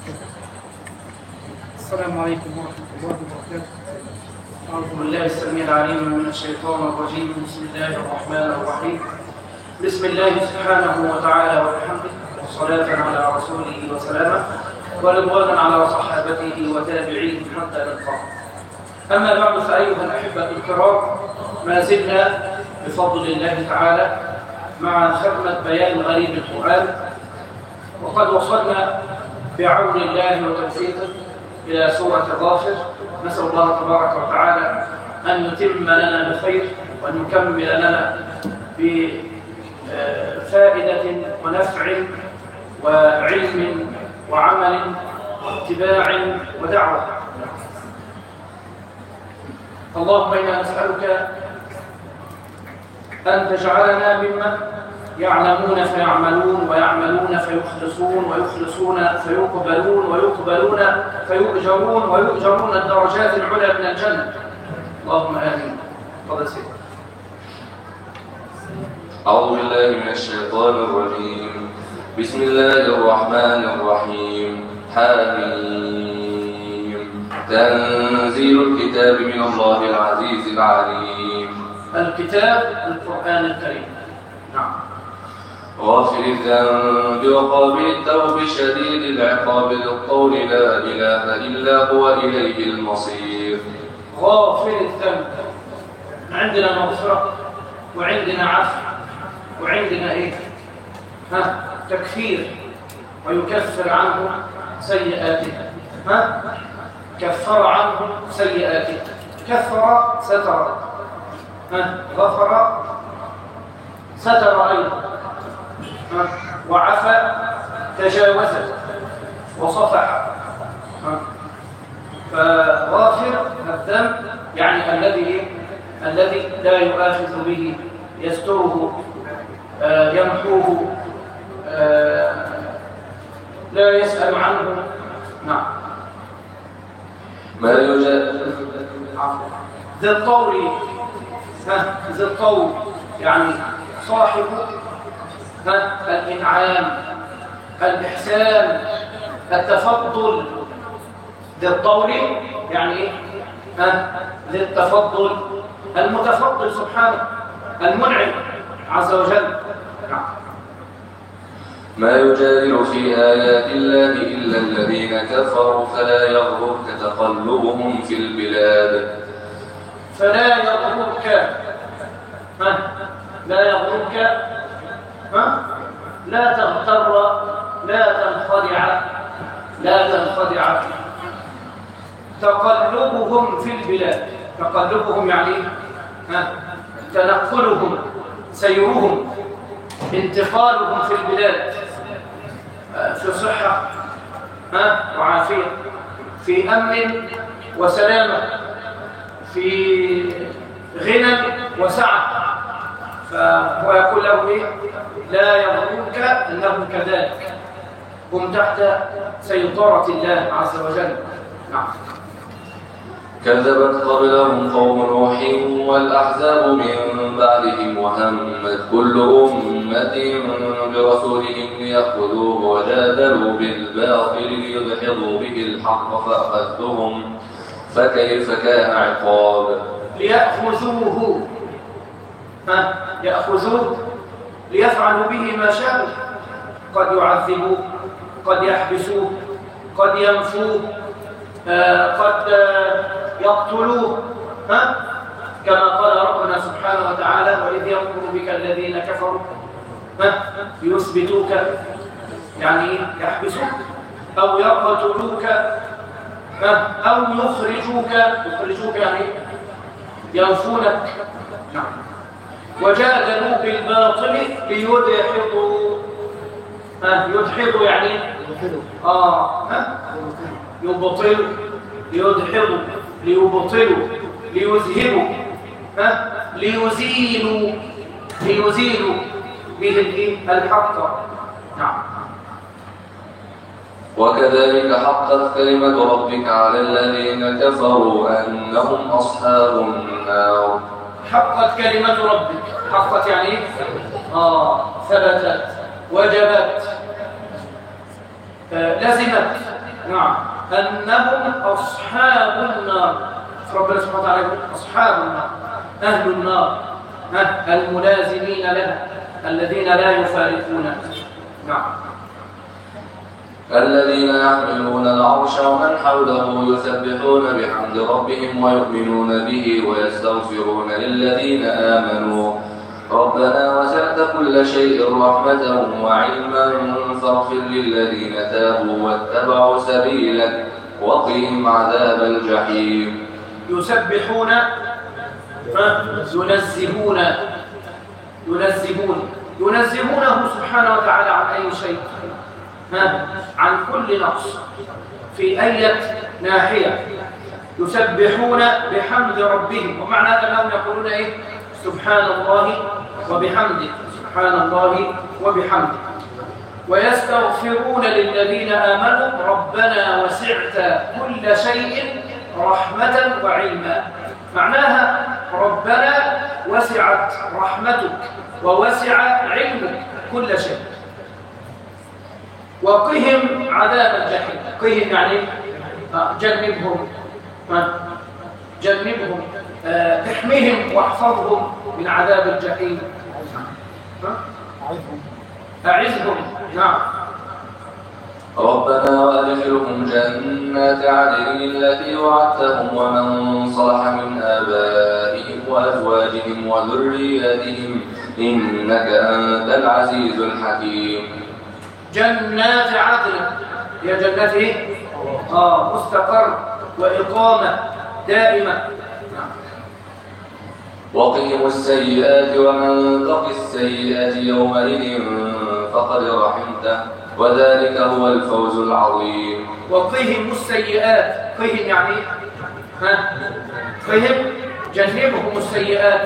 السلام عليكم ورحمة الله وبركاته. أعوذ بالله السميع العليم من الشيطان الرجيم. بسم الله الرحمن الرحيم. بسم الله سبحانه وتعالى وبحمده، وصلاة على رسوله وسلامه، ورضوانا على صحابته وتابعيه حتى نلقاه. أما بعد، فأيها الأحبة الكرام، ما زلنا بفضل الله تعالى مع ختمة بيان غريب القرآن، وقد وصلنا بعون الله وتوفيقه إلى سورة غافر. نسأل الله تبارك وتعالى أن يتم لنا بخير وأن يكمل لنا بفائدة ونفع وعلم وعمل واتباع ودعوة. اللهم إنا نسألك أن تجعلنا ممن يعلمون فيعملون، ويعملون فيخلصون، ويخلصون فيقبلون، ويقبلون فيؤجرون، ويؤجرون الدرجات العلى من الجنة. اللهم آمين. تفضل سيدي. أعوذ بالله من الشيطان الرجيم. بسم الله الرحمن الرحيم. حميم. تنزيل الكتاب من الله العزيز العليم. الكتاب القرآن الكريم. نعم. غافر الذنب وقابل التوب شديد العقاب ذي الطول لا إله إلا هو إليه المصير. غافر الذنب، عندنا مغفرة وعندنا عفو وعندنا ايه؟ تكفير، ويكفر عنه سيئاته. كفر عنه سيئاته. كفر ستر، غفر ستر أيضا، وعفى تجاوز وصفح. فغافر الذنب يعني الذي لا يؤاخذ به، يستره، يمحوه، لا يسأل عنه. نعم. ما يوجد ذي الطول، ذي الطول يعني صاحب الإنعام، الإحسان، التفضل. ذي الطول يعني ايه؟ ذي التفضل، المتفضل سبحانه، المنعم عز وجل. نعم. ما يجادل في آيات الله إلا الذين كفروا فلا يغررك تقلبهم في البلاد. فلا يغررك، لا يغررك، لا تغتر، لا تنخدع، لا تنخدع. تقلبهم في البلاد. تقلبهم يعني تنقلهم، سيرهم، انتقالهم في البلاد، في صحة وعافية، في أمن وسلامة، في غنى وسعة. فهو يقول له إيه؟ لا يغررك أنهم كذلك، هم تحت سيطرة الله عز وجل. نعم. كذبت قبلهم قوم نوح والأحزاب من بعدهم، وهمت كل أمة برسولهم ليأخذوه، وجادلوا بالباطل ليدحضوا به الحق فأخذتهم، فكيف كان عقاب. ليأخذوه، يأخذوه ليفعلوا به ما شاءوا. قد يعذبوه، قد يحبسوه، قد ينفوه، قد يقتلوه، كما قال ربنا سبحانه وتعالى: وإذ يمكر بك الذين كفروا يثبتوك، يعني يحبسوك، أو يقتلوك، أو يخرجوك. يخرجوك يعني ينفونك. نعم. وجادلوا بالباطل ليدحضوا. يدحضوا يعني يبطلوا، ليدحضوا، ليبطلوا، ليذهبوا، ليزيلوا به الحق. نعم. وكذلك حقت كلمة ربك على الذين كفروا أنهم أصحاب النار. حقت كلمة ربك. حقت يعني ثبتت، وجبت، لزمت، نعم أنهم أصحاب النار. ربنا سبحانه وتعالى يقول أصحاب النار، أهل النار، الملازمين لها الذين لا يفارقونها. نعم. الذين يحملون العرش ومن حوله يسبحون بحمد ربهم ويؤمنون به ويستغفرون للذين آمنوا ربنا وسعت كل شيء رحمة وعلما فاغفر للذين تابوا واتبعوا سبيلك وقهم عذاب الجحيم. يسبحون ينزهونه سبحانه وتعالى عن أي شيء، عن كل نقص في أي ناحية. يسبحون بحمد ربهم، ومعنى هذا أنهم يقولون إيه؟ سبحان الله وبحمده، سبحان الله وبحمده. ويستغفرون للذين آمنوا ربنا وسعت كل شيء رحمة وعلما. معناها ربنا وسعت رحمتك ووسع علمك كل شيء. وقهم عذاب الجحيم. قهم يعني جنبهم احميهم واحفظهم من عذاب الجحيم. أعزهم. نعم. ربنا وأدخلهم جنات عدن التي وعدتهم ومن صلح من آبائهم وأزواجهم وذرياتهم إنك أنت العزيز الحكيم. جنات عدن هي جنات ايه؟ مستقر وإقامة دائمة. وقهم السيئات ومن تق السيئات يومئذ فقد رحمته وذلك هو الفوز العظيم. وقهم السيئات. قهم يعني قهم جنبهم السيئات.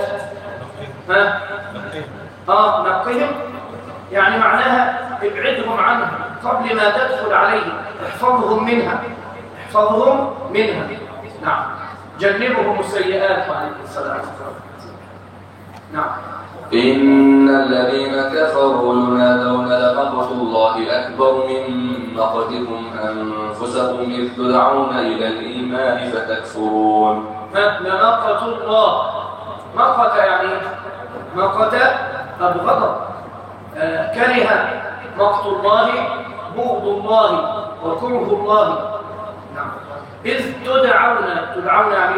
نقهم يعني معناها ابعدهم عنها قبل ما تدخل عليهم، احفظهم منها. نعم. جنبهم السيئات عليه الصلاة والسلام. نعم. إن الذين كفروا ينادون لمقت الله أكبر من مقتكم أنفسكم إذ تدعون إلى الإيمان فتكفرون. لمقت الله. مقت يعني مقت أبغض، كره. مقت الله بغض الله وكره الله. نعم. إذ تدعون يعني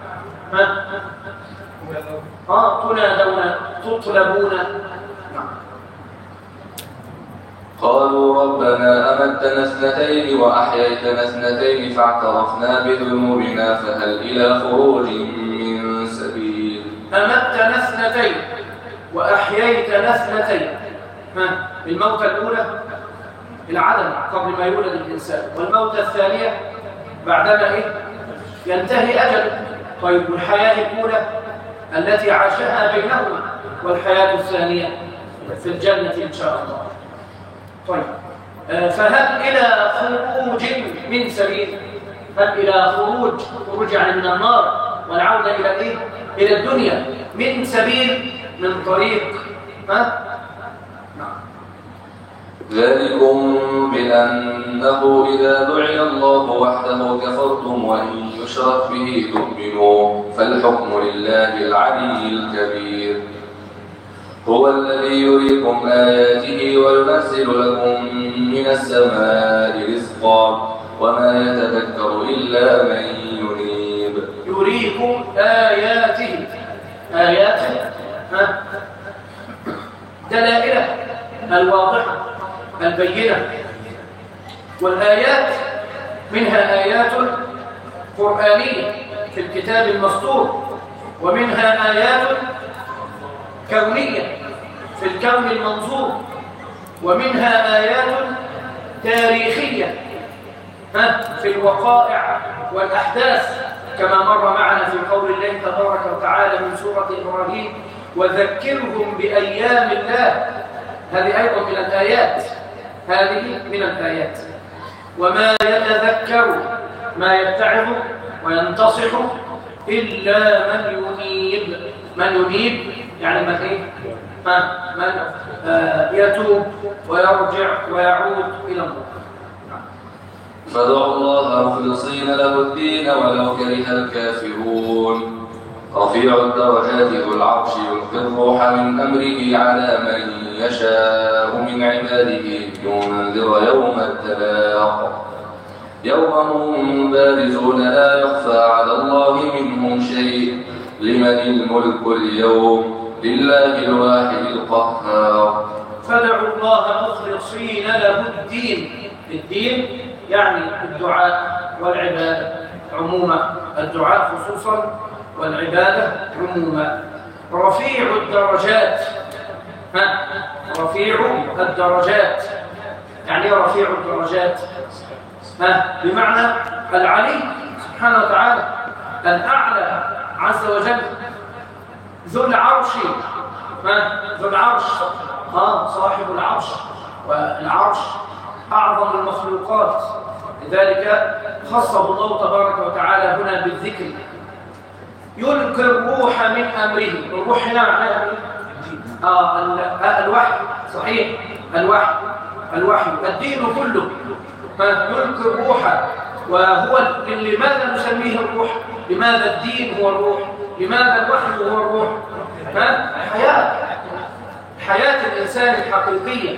تنادون تطلبون. نعم. قالوا ربنا أمتنا اثنتين وأحييتنا اثنتين فاعترفنا بذنوبنا فهل إلى خروج من سبيل. أمتنا اثنتين وأحييتنا اثنتين. الموتة الأولى العدم قبل ما يولد الإنسان، والموتة الثانية بعدما ينتهي أجل. طيب والحياة الأولى التي عاشها بينهما، والحياة الثانية في الجنة إن شاء الله. طيب فهل إلى خروج من سبيل؟ هل إلى خروج يعني من النار والعودة إلى إلى الدنيا، من سبيل، من طريق. ذلكم بأنه إذا دعي الله وحده كفرتم وإن يشرك به تؤمنوا فالحكم لله العلي الكبير. هو الذي يريكم آياته وينزل لكم من السماء رزقا وما يتذكر إلا من ينيب. يريكم آياته. آياته دلائل الواضحة البينة. والآيات منها آيات قرآنية في الكتاب المسطور، ومنها آيات كونية في الكون المنظور، ومنها آيات تاريخية في الوقائع والأحداث كما مر معنا في قول الله تبارك وتعالى من سورة إبراهيم وذكرهم بأيام الله. هذه أيضا من الآيات. وما يتذكر ما يتعظ وينتصح إلا من ينيب يعني من يتوب ويرجع ويعود إلى الله. فادعوا الله مخلصين له الدين ولو كره الكافرون. رفيع الدرجات ذو العرش يلقي الروح من أمره على من يشاء من عباده لينذر يوم التلاق يوم هم بارزون لا يخفى على الله منهم شيء لمن الملك اليوم لله الواحد القهار. فادعوا الله مخلصين له الدين. الدين يعني الدعاء والعبادة عموما، الدعاء خصوصا والعبادة عموما. رفيع الدرجات، رفيع الدرجات يعني رفيع الدرجات بمعنى العلي سبحانه وتعالى، الأعلى عز وجل، ذو العرش، ذو العرش صاحب العرش، والعرش أعظم المخلوقات، لذلك خصه الله تبارك وتعالى هنا بالذكر. يلقي الروح من أمره. الروح هنا معناه الوحي، صحيح، الوحي الدين كله. يلقي الروح، وهو لماذا نسميه الروح؟ لماذا الدين هو الروح؟ لماذا الوحي هو الروح؟ حياة الإنسان الحقيقية.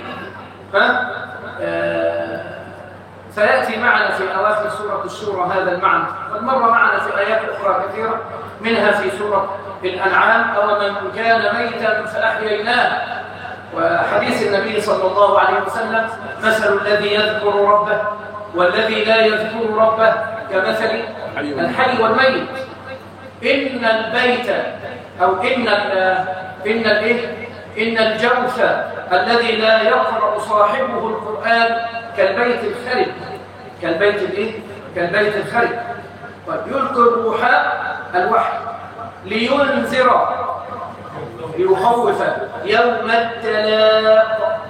سيأتي معنا في أواخر سورة الشورى هذا المعنى، قد مر معنا في آيات أخرى كثيرة، منها في سورة الأنعام: أومن كان ميتا فأحييناه. وحديث النبي صلى الله عليه وسلم: مثل الذي يذكر ربه والذي لا يذكر ربه كمثل الحي والميت. إن البيت أو إن الجوف الذي لا يقرأ صاحبه القرآن كالبيت الخرب. كالبيت الخرب. يلقي الروح الوحي لينذر، ليخوف يوم التلاق.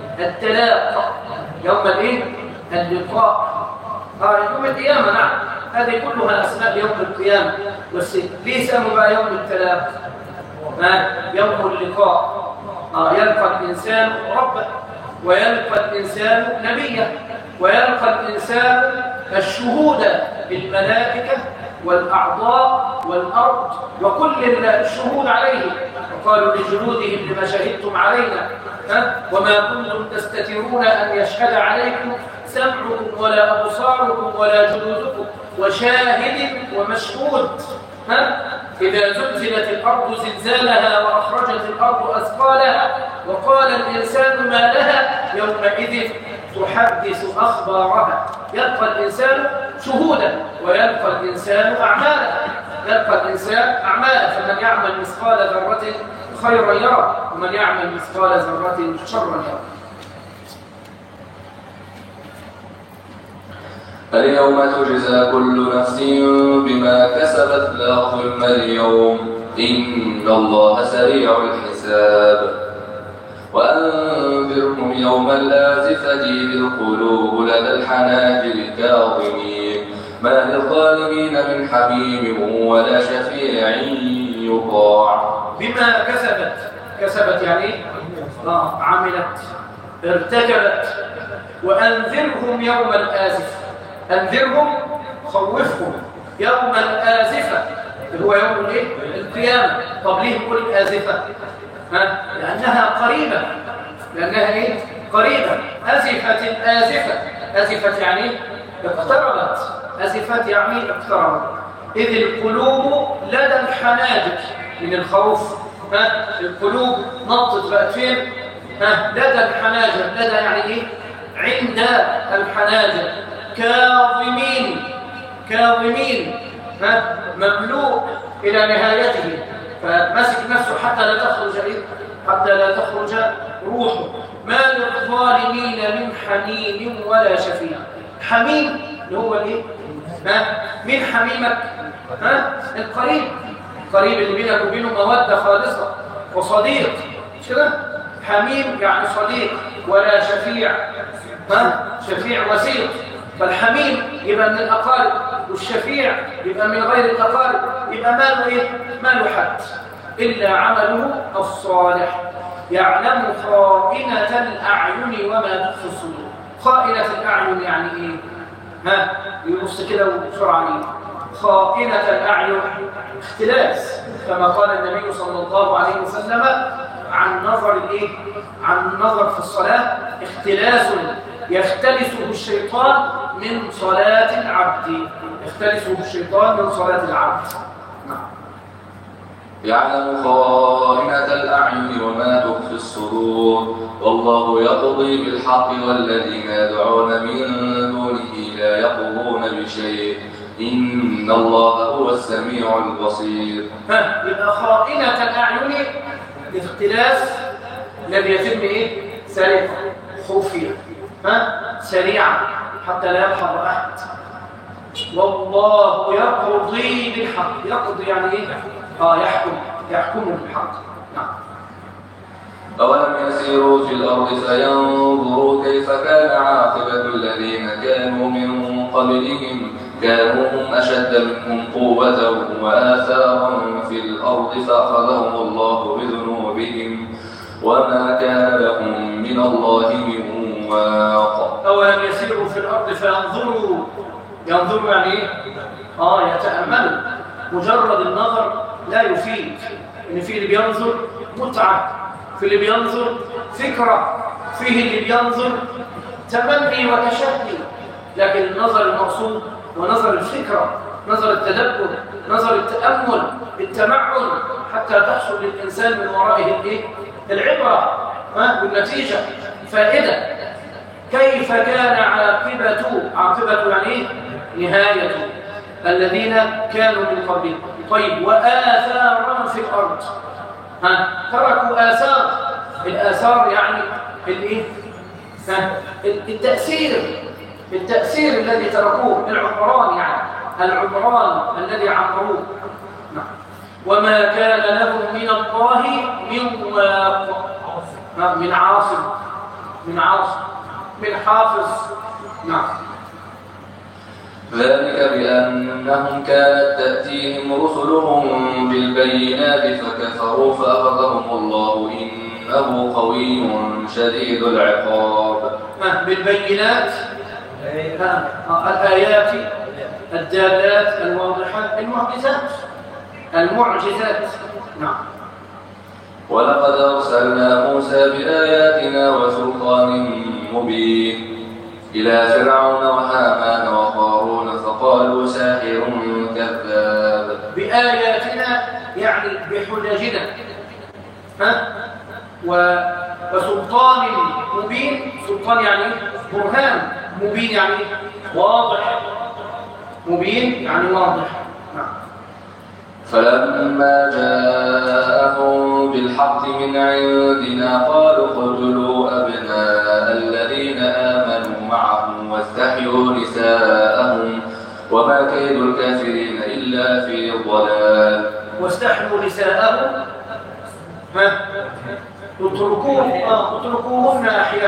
يوم اللقاء، يوم القيامة. نعم، هذه كلها أسماء يوم القيامة، بس ليه سموا بقى يوم التلاق؟ يوم اللقاء. يلقى الإنسان ربه، ويلقى الإنسان نبيه، ويلقى الإنسان الشهود بالملائكة والأعضاء والأرض وكل الشهود عليه. وقالوا لجلودهم: لما شهدتم علينا؟ وما كنتم تستترون أن يشهد عليكم سمعكم ولا أبصاركم ولا جلودكم وشاهد ومشهود. إذا زلزلت الأرض زلزالها وأخرجت الأرض أثقالها وقال الإنسان ما لها يومئذ تحدث أخبارها. يلقى الإنسان شهودا ويلقى الإنسان أعمالا. فمن يعمل مثقال ذرة خيرا يرى، ومن يعمل مثقال ذرة شرا يرى. اليوم تجزى كل نفس بما كسبت لا ظلم اليوم إن الله سريع الحساب. وأنذرهم يوم الآزفة إذ القلوب لدى الحناجر كاظمين ما للظالمين من حميم ولا شفيع يطاع. بما كسبت يعني عملت، ارتكبت. وأنذرهم يوم الآزفة، أنذرهم، خوفهم يوم الآزفة اللي هو يوم القيامة. طب ليه كل آزفة؟ لأنها قريبة، قريبة. أزفت الآزفة. أزفت يعني اقتربت، أزفت يعني اقتربت. إذ القلوب لدى الحناجر من الخوف. القلوب نطت بقت فين؟ لدى الحناجر. لدى يعني عند الحناجر. كاظمين مملوء إلى نهايته، فمسك نفسه حتى لا تخرج روحه. ما للظالمين من حميم ولا شفيع. حميم اللي هو من حميمك؟ القريب اللي بينك وبينه مودة خالصة وصديق، مش كده؟ حميم يعني صديق. ولا شفيع، شفيع وسيط. فالحميم يبقى من الأقارب، والشفيع يبقى من غير الأقارب. يبقى ماله حد إلا عمله الصالح يعلم خائنة الأعين وما تخفي الصدور. خائنة الأعين يعني ها يبص كده وبسرعة عليه. خائنة الأعين اختلاس، كما قال النبي صلى الله عليه وسلم عن نظر الايه؟ عن النظر في الصلاة اختلاس يختلسه الشيطان من صلاة العبد، يختلسه الشيطان من صلاة العبد. نعم. يعلم خائنة الأعين وما تخفي الصدور، والله يقضي بالحق والذين يدعون من دونه لا يقضون بشيء، إن الله هو السميع البصير. يبقى خائنة الأعين اختلاس لم يتم ايه؟ سريعا خفيا سريعا حتى لا يلحظ أحد. والله يقضي بالحق، يقضي يعني ايه؟ يحكم بالحق. نعم. أولم يسيروا في الأرض فينظروا كيف كان عاقبة الذين كانوا من قبلهم، كانوا هم أشد منهم قوة وآثارا في الأرض فأخذهم الله بذنوبهم وما كان لهم من الله من واق. أولم يسيروا في الأرض فينظروا، ينظروا يعني ايه؟ يتأملوا. مجرد النظر لا يفيد، إن في اللي بينظر متعة، في اللي بينظر فكرة، فيه اللي بينظر تمني وتشهي، لكن النظر المقصود ونظر الفكرة، نظر التدبر، نظر التأمل، التمعن، حتى تحصل للإنسان من ورائه العبرة والنتيجة فائدة. كيف كان عاقبة يعني ايه؟ نهاية الذين كانوا من قبلهم. طيب وآثارا في الأرض، تركوا آثار. الآثار يعني الايه؟ التأثير الذي تركوه، العمران يعني العمران الذي عمروه. وما كان لهم من الله من واق، من عاصم، من حافظ. نعم. ذلك بأنهم كانت تأتيهم رسلهم بالبينات فكفروا فأخذهم الله إنه قوي شديد العقاب. بالبينات الآيات الدالات الواضحات، المعجزات. نعم. ولقد أرسلنا موسى بآياتنا وسلطان مبين إلى فرعون وهامان وقارون فقالوا ساحر كذاب. بآياتنا يعني بحججنا، وسلطان مبين. سلطان يعني برهان، مبين يعني واضح، مبين يعني واضح. فلما جاءهم بالحق من عندنا قالوا اقتلوا أبناء الذين آمنوا معهم واستحيوا نساءهم وما كيد الكافرين إلا في ضلال. واستحيوا نساءهم اتركوهن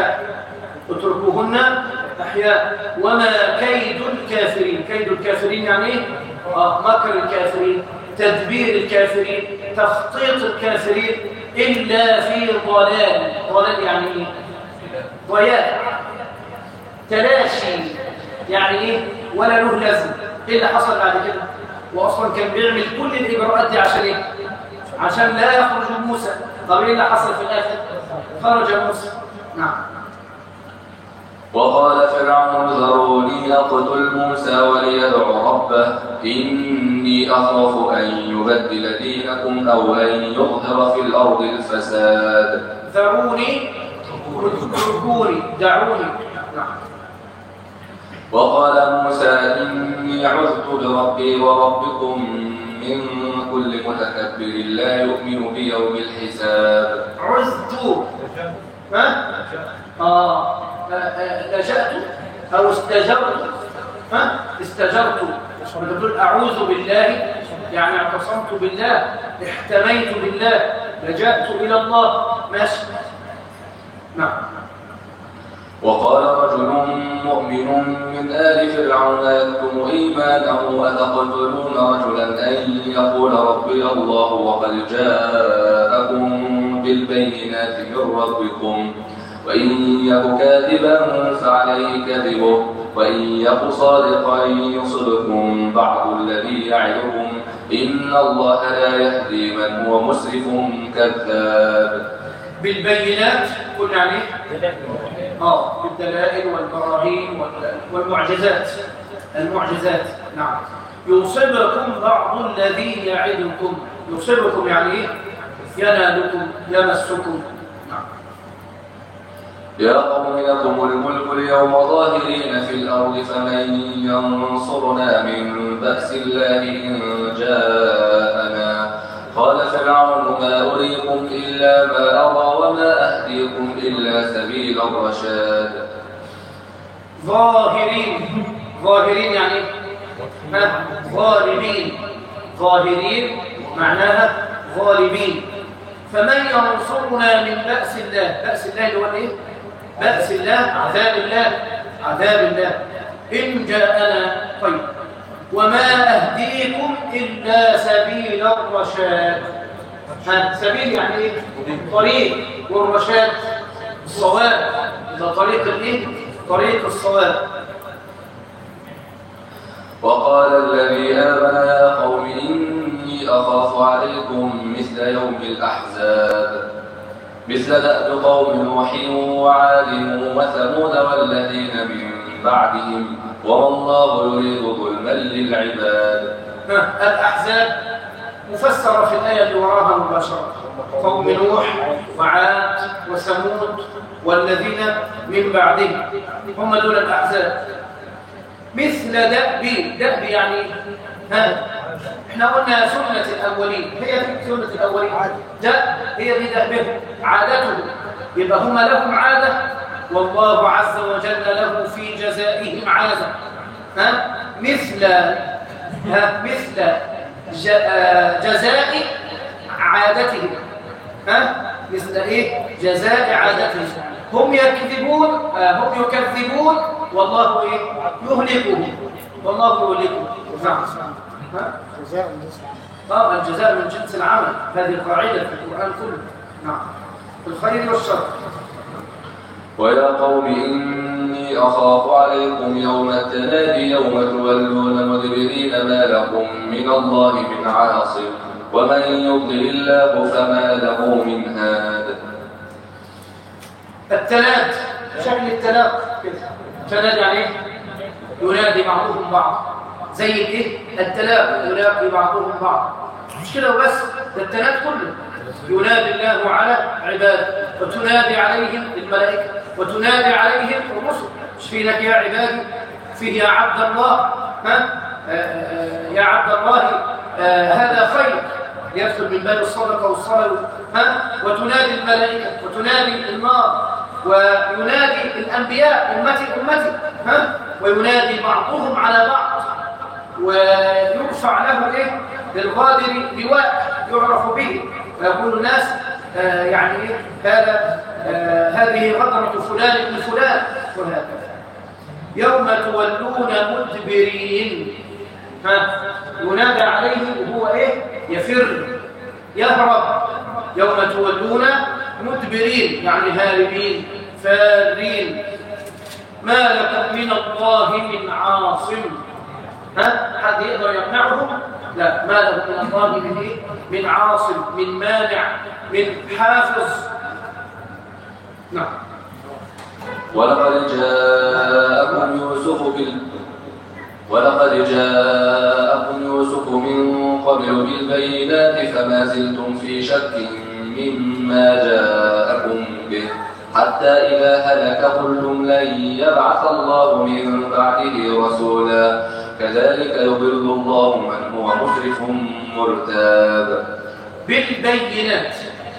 أحياء وما كيد الكافرين. كيد الكافرين يعني ايه؟ مكر الكافرين، تدبير الكافرين، تخطيط الكافرين إلا في ضلال. ضلال يعني ايه؟ ضياع، تلاشي يعني ايه؟ ولا له لازم. ايه اللي حصل بعد كده؟ واصلا كان بيعمل كل الاجراءات دي عشان ايه؟ عشان لا يخرج موسى. طب ايه اللي حصل في الاخر؟ خرج موسى. نعم. وقال فرعون ذروني أقتل موسى وليدع ربه إني أخاف أن يبدل دينكم أو أن يظهر في الأرض الفساد. ذروني، اتركوني، دعوني. وقال موسى إني عذت بربي وربكم من كل متكبر لا يؤمن بيوم الحساب. عذت لجأت أو استجرت. استجرت تقول أعوذ بالله يعني اعتصمت بالله، احتميت بالله، لجأت إلى الله. ماشي. نعم. وقال رجل مؤمن من آل فرعون يكتم إيمانه أتقتلون رجلا أن يقول ربي الله وقد جاءكم بالبينات من ربكم وإن يك كاذبا فعليه كذبه وإن يك صادقا يصبكم بعض الذي يعدكم إن الله لا يهدي من هو مسرف كذاب. بالبينات قلنا عليه بالدلائل والبراهين والمعجزات. المعجزات نعم. يصيبكم بعض الذي يعدكم. يصيبكم يعني ايه؟ ينالكم يمسكم. نعم. يا قوم لكم الملك اليوم ظاهرين في الأرض فمن ينصرنا من بأس الله إن جاءنا. قال فرعون ما أريكم إلا ما أرى وما أهديكم إلا سبيل الرشاد. ظاهرين. ظاهرين يعني غالبين. ظاهرين معناها غالبين. فمن ينصرنا من بأس الله. بأس الله اللي هو ايه؟ بأس الله عذاب الله. عذاب الله إن جاءنا. طيب وما أهديكم إلا سبيل الرشاد. سبيل يعني ايه؟ طريق. والرشاد الصواب. إذا طريق الايه؟ طريق الصواب. وقال الذي آمن يا قوم إني أخاف عليكم مثل يوم الأحزاب مثل دأب قوم نوح وعاد وثمود والذين من بعدهم وما الله يريد ظلما للعباد. الأحزاب مفسرة في الآية اللي وراها مباشرة. قوم نوح وعاد وثمود والذين من بعدهم هم دول الأحزاب. مثل دأب. دأب يعني احنا قلنا سنة الأولين. هي دي سنة الأولين. دأب هي دي دأبهم عادته. يبقى هم لهم عادة والله عز وجل له في جزائهم عادة. مثل جزاء عادتهم. مثل ايه؟ جزاء عادتهم. هم يكذبون هم يكذبون والله ايه؟ يهلكهم. والله يهلكهم. نعم. الجزاء من جنس العمل. هذه قاعدة في القرآن كله. نعم. في الخير والشر. ويا قوم إني أخاف عليكم يوم التنادي يوم تولون مدبرين ما لكم من الله من عاصم ومن يضلل الله فما له من هاد. التناد شكل التناد كده. التناد يعني ينادي بعضهم بعض. زي الايه؟ التلاقي يلاقي بعضهم بعض. مش كده وبس، ده التناد كله. ينادي الله على عباده وتنادي عليهم الملائكه وتنادي عليهم الرسل. مش في لك يا عبادي، فيه يا عبد الله. يا عبد الله هذا خير يدخل من باب الصدقه والصلاه. وتنادي الملائكه وتنادي النار وينادي الانبياء امتي امتي. وينادي بعضهم على بعض ويرفع له ايه؟ للغادر لواء يعرف به ويقول الناس يعني ايه؟ هذه غدرة فلان ابن فلان وهكذا. يوم تولون مدبرين. ينادى عليه وهو ايه؟ يفر يهرب. يوم تولون مدبرين يعني هاربين فارين. ما لكم من الله من عاصم. حد يقدر يمنعهم؟ لا. ما لهم من الله من ايه؟ من عاصم، من مانع، من حافظ. نعم. ولقد جاءكم يوسف من قبل بالبينات فما زلتم في شك مما جاءكم به حتى إذا هلك قلتم لن يبعث الله من بعده رسولا كذلك يضل الله من هو مسرف مرتاب. بالبينات.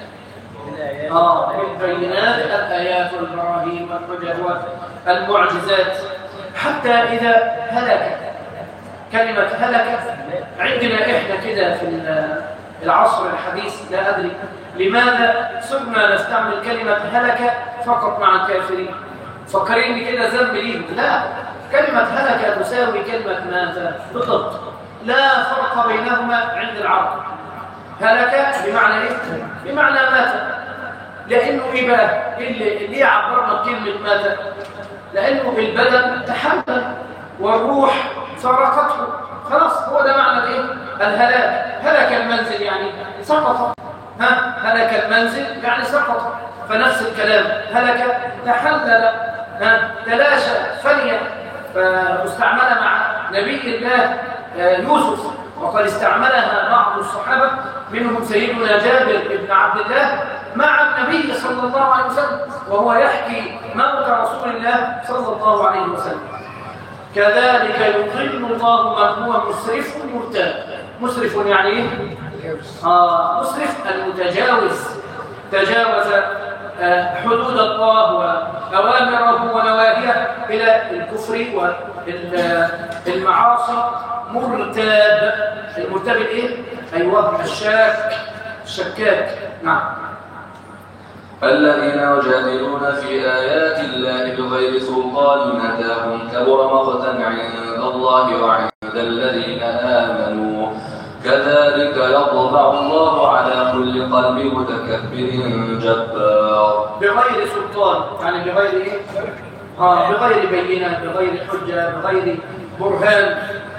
بالبينات الآيات والبراهين والحجج والمعجزات. حتى إذا هلك. كلمة هلك عندنا إحنا كده في العصر الحديث لا أدري لماذا صرنا نستعمل كلمة هلك فقط مع الكافرين. فكرين كده ذنب ليهم. لا، كلمة هلك تساوي كلمة مات بالضبط. لا فرق بينهما عند العرب. هلك بمعنى ايه؟ بمعنى مات. لأنه إيه بقى؟ اللي يعبرنا بكلمة مات لأنه البدن تحمل والروح فارقته، خلاص هو ده معنى الايه؟ الهلاك. هلك المنزل يعني سقط، هلك المنزل يعني سقط. فنفس الكلام هلك تحلل، تلاشى، فني. فاستعمل مع نبي الله يوسف، وقد استعملها بعض الصحابة منهم سيدنا جابر بن عبد الله مع النبي صلى الله عليه وسلم وهو يحكي موت رسول الله صلى الله عليه وسلم. كذلك يضل الله من هو مسرف مرتاب. مسرف يعني ايه؟ مسرف المتجاوز، تجاوز حدود الله وأوامره ونواهيه إلى الكفر والمعاصي. مرتاب. المرتاب ايه؟ ايوه الشكاك. نعم. الذين يجادلون في آيات الله بغير سلطان أتاهم كبر مقتا عند الله وعند الذين آمنوا كذلك يطبع الله على كل قلب متكبر جبار. بغير سلطان يعني بغير ايه؟ بغير بينة، بغير حجة، بغير برهان.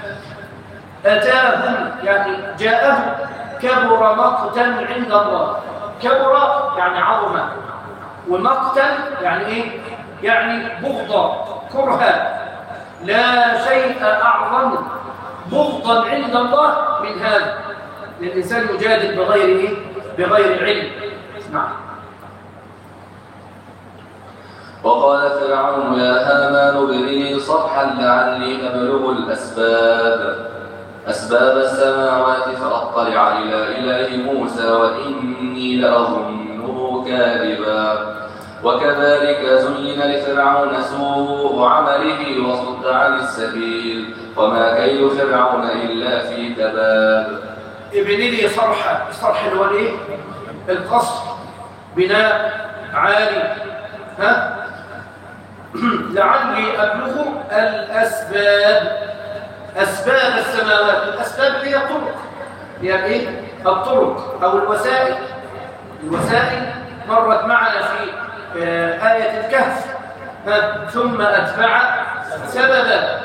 أتاهم يعني جاءهم كبر مقتا عند الله. كبر يعني عظم، ومقتا يعني ايه؟ يعني بغضا، كرها. لا شيء أعظم بغضا عند الله من هذا، الإنسان يجادل بغير ايه؟ بغير علم. نعم. وقال فرعون يا هامان ابن لي صرحا لعلي أبلغ أسباب السماوات فأطلع إلى إله موسى وإني لأظنه كاذبا. وكذلك زين لفرعون سوء عمله وصد عن السبيل وما كيد فرعون إلا في تباب. ابن لي صرحا. الصرح اللي هو الايه؟ القصر، بناء عالي. لعلي أبلغ الأسباب. أسباب السماوات. الأسباب هي الطرق، هي ايه؟ الطرق أو الوسائل. الوسائل مرت معنا في آية الكهف. ثم أتبع سببا.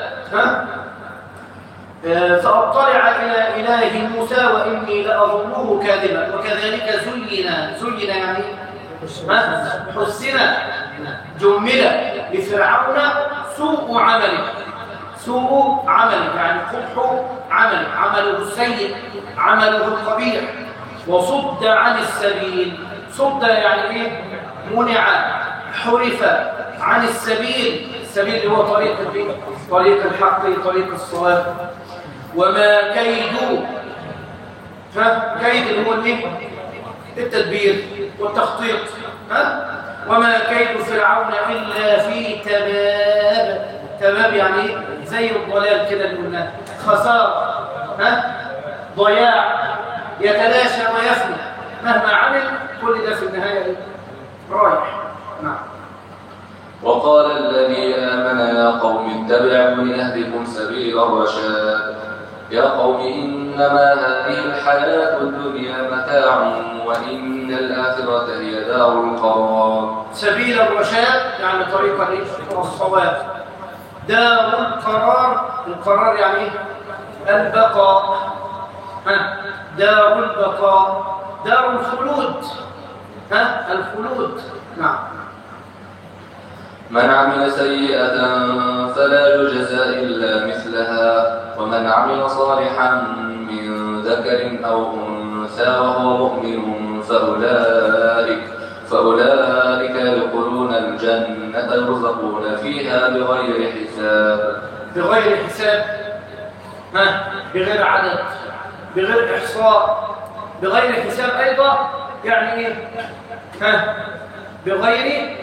فأطلع إلى إله موسى وإني لأظنه كاذبا. وكذلك زين يعني حسن، جمل لفرعون سوء عمله. سوء عمله يعني قبح عمله، عمله السيء، عمله القبيح. وصد عن السبيل. صد يعني ايه؟ منع، حرف عن السبيل. السبيل هو طريق الحق، طريق الصواب. وما كيد، كيد اللي هو الايه؟ التدبير والتخطيط. وما كيد فرعون إلا في تباب. تباب يعني زي الضلال كده اللي قلناه، خسارة، ضياع، يتلاشى ويفنى. مهما عمل كل ده في النهاية رايح. نعم. وقال الذي آمن يا قوم اتبعوا أهدكم سبيل الرشاد. يا قوم إنما هذه الحياة الدنيا متاع وإن الآخرة هي دار القرار. سبيل الرشاد يعني طريق الصواب. دار القرار. القرار يعني ايه؟ البقاء. دار البقاء، دار الخلود. الخلود. نعم. من عمل سيئة فلا يجزى إلا مثلها ومن عمل صالحا من ذكر أو أنثى وهو مؤمن فأولئك يدخلون الجنة يرزقون فيها بغير حساب. بغير حساب، بغير عدد، بغير إحصاء. بغير حساب أيضا يعني إيه؟ بغير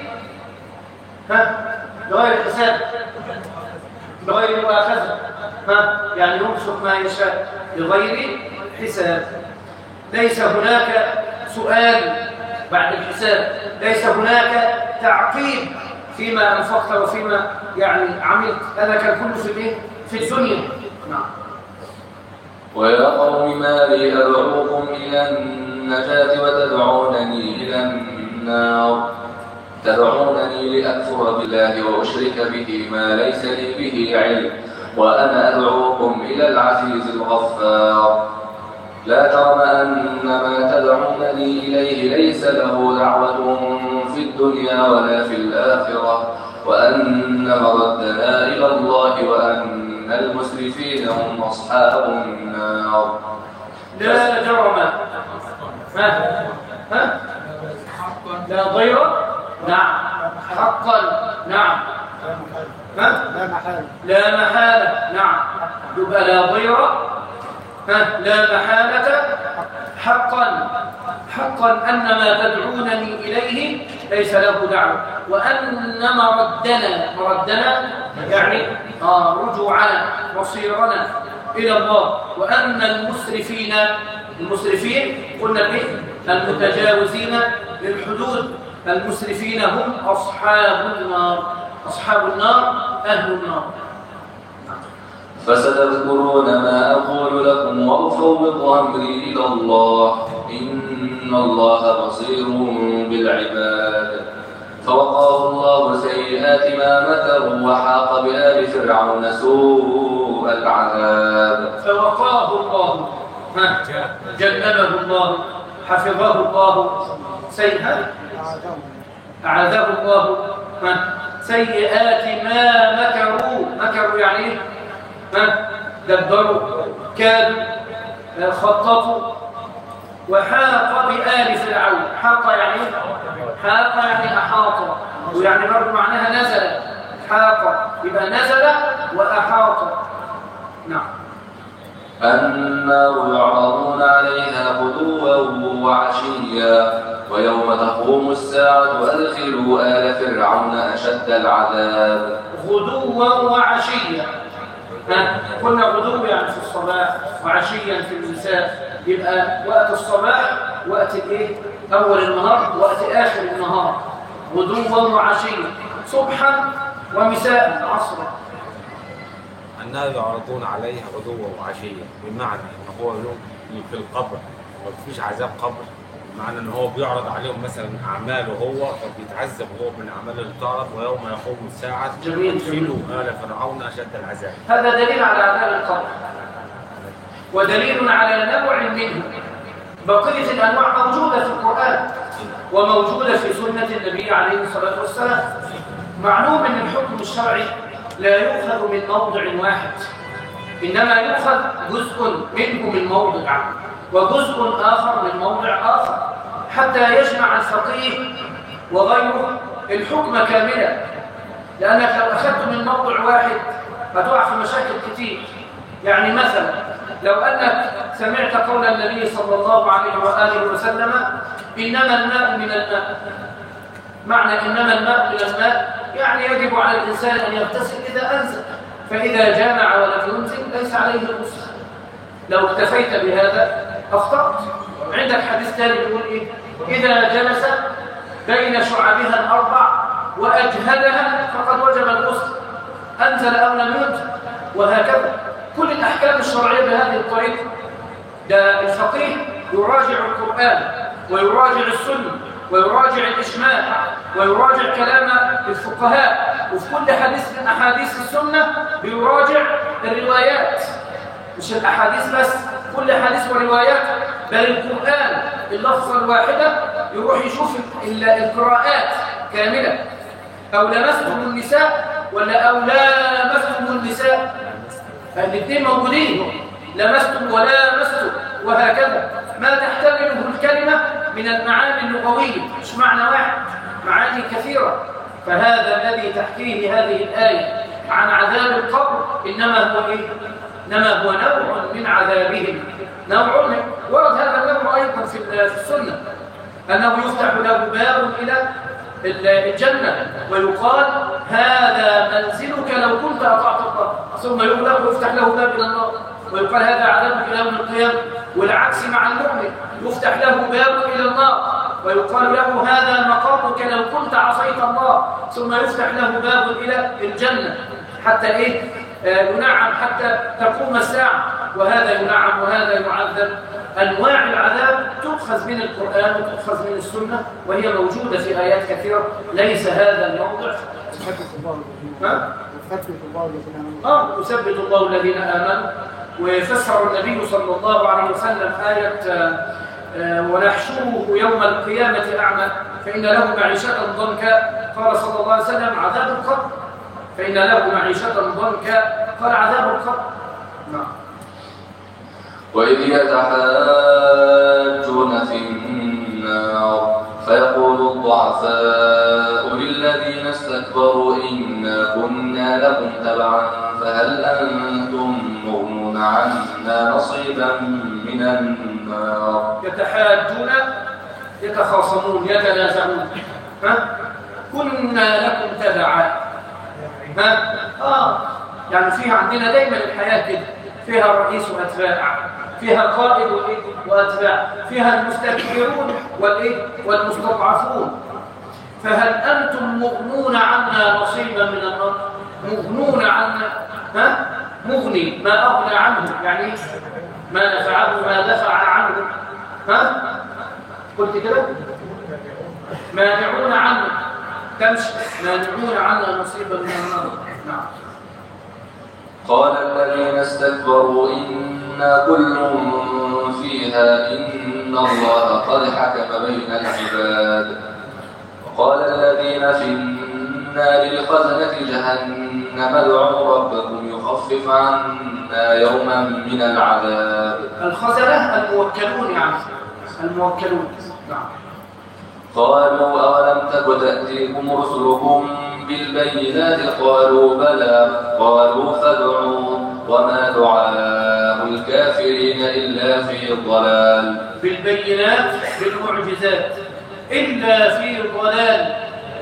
حساب، بغير مؤاخذة. يعني ينفق ما يشاء بغير حساب. ليس هناك سؤال بعد الحساب، ليس هناك تعقيب فيما أنفقت وفيما يعني عملت. هذا كان كله في الدنيا. نعم. ويا قوم ما لي أدعوكم إلى النجاة وتدعونني إلى النار. تدعونني لأكفر بالله وأشرك به ما ليس لي به علم وأنا أدعوكم إلى العزيز الغفار. لا جرم أن ما تدعونني إليه ليس له دعوة في الدنيا ولا في الآخرة وأن مردنا إلى الله وأن المسرفين هم أصحاب النار. لا جرم لا ضير نعم حقا نعم لا محالة نعم يبقى لا ضير لا محالة حقا أن ما تدعونني إليه ليس له دعوة وأن مردنا يعني رجوعنا مصيرنا إلى الله وأن المسرفين قلنا به المتجاوزين للحدود المسرفين هم أصحاب النار أهل النار. فستذكرون ما أقول لكم وأفوض أمري إلى الله إن الله بصير بالعباد. فوقاه الله سيئات ما مكروا وحاق بآل فرعون سوء العذاب. فوقاه الله جنبه الله حفظه الله أعاذه الله سيئات ما مكروا يعني ايه؟ دبروا كادوا خططوا وحاق بآل فرعون. حاق يعني أحاط ويعني برضه معناها نزل. حاق يبقى نزل وأحاط. نعم. النار يعرضون عليها غدوا وعشيا ويوم تقوم الساعة أدخلوا آل فرعون أشد العذاب. غدوا وعشيا قلنا غدو يعني في الصباح وعشيا في المساء. يبقى وقت الصباح وقت الايه؟ أول النهار وقت آخر النهار. غدوا وعشيا صبحا ومساء عصرا. النار يعرضون عليها غدوا وعشيا بمعنى ان هو يوم في القبر مفيش عذاب قبر بمعنى ان هو بيعرض عليهم مثلا اعماله هو فبيتعذب هو من اعماله اللي بتعرض ويوم يقوم الساعه يدخلوا آل فرعون اشد العذاب. هذا دليل على عذاب القبر ودليل على نوع منه. بقيه الانواع موجوده في القران وموجوده في سنه النبي عليه الصلاه والسلام. معلوم ان الحكم الشرعي لا يؤخذ من موضع واحد إنما يؤخذ جزء منه من موضع وجزء آخر من موضع آخر حتى يجمع الفقيه وغيره الحكم كاملا. لأنك لو أخذت من موضع واحد هتقع في مشاكل كتير. يعني مثلا لو أنك سمعت قول النبي صلى الله عليه وآله وسلم إنما الماء من الماء. معنى إنما الماء من الماء يعني يجب على الإنسان أن يغتسل إذا أنزل فإذا جامع ولم ينزل ليس عليه الغسل. لو اكتفيت بهذا أخطأت. عندك حديث ثاني يقول إيه؟ إذا جلس بين شعبها الأربع وأجهدها فقد وجب الغسل أنزل أو لم ينزل. وهكذا كل الأحكام الشرعية بهذه الطريقة. ده الفقيه يراجع القرآن ويراجع السنة ويراجع الإجماع ويراجع كلام الفقهاء وفي كل حديث من أحاديث السنة بيراجع الروايات مش الأحاديث بس كل حديث وروايات بل القرآن اللفظة الواحدة يروح يشوف القراءات كاملة. أو لمستم النساء ولا أو لامستم النساء الاثنين موجودين لمستم ولا لمستم وهكذا ما تحتمله الكلمة من المعاني اللغوية مش معنى واحد معاني كثيرة. فهذا الذي تحكيه هذه الآية عن عذاب القبر إنما هو إيه؟ إنما هو نوع من عذابهم. نوع من ورد هذا النوع أيضا في السنة أنه يفتح له باب إلى الجنة ويقال هذا منزلك لو كنت أطعت الله ثم يفتح له باب إلى النار ويقال هذا عذابك إلى يوم القيامة. والعكس مع المؤمن يفتح له باب إلى النار ويقال له هذا مقامك لو كنت عصيت الله ثم يفتح له باب إلى الجنة. حتى إيه؟ ينعم حتى تقوم الساعة، وهذا ينعم وهذا يعذب. أنواع العذاب تؤخذ من القرآن وتؤخذ من السنة، وهي موجودة في آيات كثيرة. ليس هذا الموضع. يثبت الله الذين آمنوا. ويفسر النبي صلى الله عليه وسلم آية ونحشره يوم القيامة أعمى فإن له معيشة ضنكا. قال صلى الله عليه وسلم عذاب القبر، فإن له معيشة ضنكا، قال عذاب القبر. نعم. وإذ يتحاجون في النار فيقول الضعفاء للذين استكبروا إنا كنا لكم تبعا فهل أنتم مغنون عنا نصيبا من النار. يتحاجون، يتخاصمون، يتنازعون. كنا لكم تبعا. يعني فيها عندنا دايما الحياة كده، فيها رئيس وأتباع، فيها قائد وأتباع، فيها المستكبرون والمستضعفون. فهل أنتم مغنون عنا نصيبا من النار؟ مغنون عنا، مغني ما أغنى عنه، يعني ما نفعه ما دفع عنه. قلت كده؟ مانعون عنا، تمشي مانعون عنا نصيبا من النار. نعم. قال الذين استكبروا إنا كل فيها إن الله قد حكم بين العباد. وقال الذين في النار لخزنة جهنم ادعوا ربكم يخفف عنا يوما من العذاب. الخزنة الموكلون، يعني الموكلون. نعم. قالوا أولم تك تأتيكم رسلكم بالبينات قالوا بلى قالوا فادعوا وما دعاء الكافرين إلا في ضلال. بالبينات، بالمعجزات، إلا في ضلال.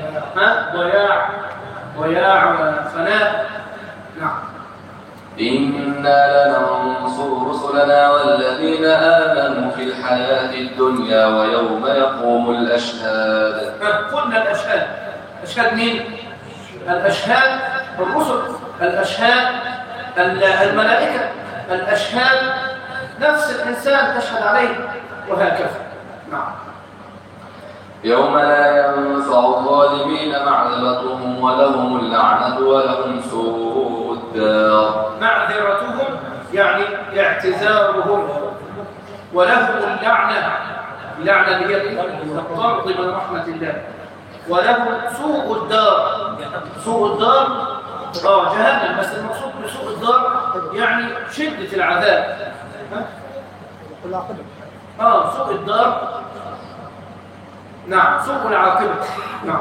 ضياع وفناء. نعم. إنا لننصر رسلنا والذين آمنوا في الحياة الدنيا ويوم يقوم الأشهاد. قلنا الأشهاد. أشهاد مين؟ الأشهاد الرسل، الأشهاد الملائكة، الأشهاد نفس الإنسان تشهد عليه، وهكذا. نعم. يوم لا ينفع الظالمين معذرتهم ولهم اللعنة ولهم سوء الدار. معذرتهم يعني اعتذارهم، ولهم اللعنة. اللعنة اللي هي الطرد من رحمة الله. ولهم سوء الدار. سوء الدار جهنم، بس المقصود بسوء الدار يعني شدة العذاب. سوء الدار. نعم، سوء العاقبة. نعم.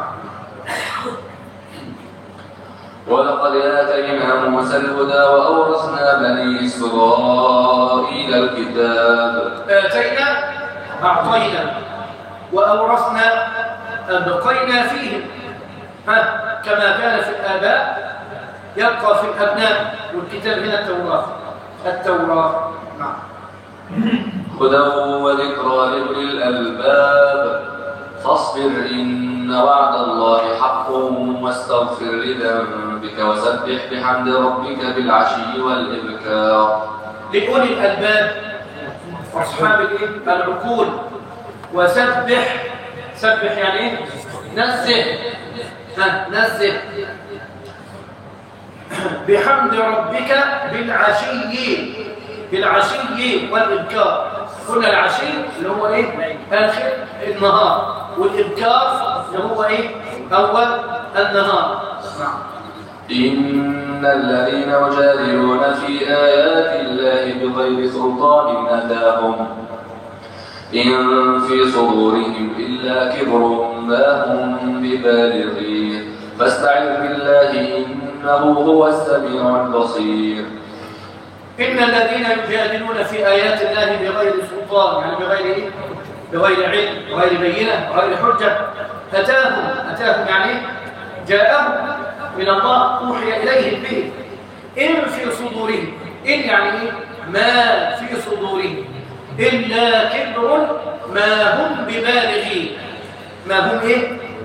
ولقد آتينا موسى الهدى وأورثنا بني إسرائيل الكتاب. آتينا، أعطينا، وأورثنا، بقينا فيهم. كما كان في الآباء يبقى في الأبناء، والكتاب هنا التوراة. نعم. هدى وذكرى لأولي الألباب. فاصبر إن وعد الله حق واستغفر لذنبك وسبح بحمد ربك بالعشي والإبكار. لأولي الألباب، أصحاب العقول. وسبح، سبح يعني ايه؟ نزه. نزه بحمد ربك بالعشي والإبكار. قلنا العشي اللي هو ايه؟ آخر النهار، والإبكار اللي هو ايه؟ أول النهار. نعم. إن الذين يجادلون في آيات الله بغير سلطان أتاهم إن في صدورهم إلا كبر ما هم ببالغيه فاستعذ بالله إنه هو السميع البصير. إن الذين يجادلون في آيات الله بغير سلطان، يعني بغير علم، بغير بينة، بغير حجة. أتاهم يعني جاءهم من الله، أوحي إليهم به. إن في صدورهم، إن يعني ما في صدورهم إلا كبر ما هم ببالغين. ما هم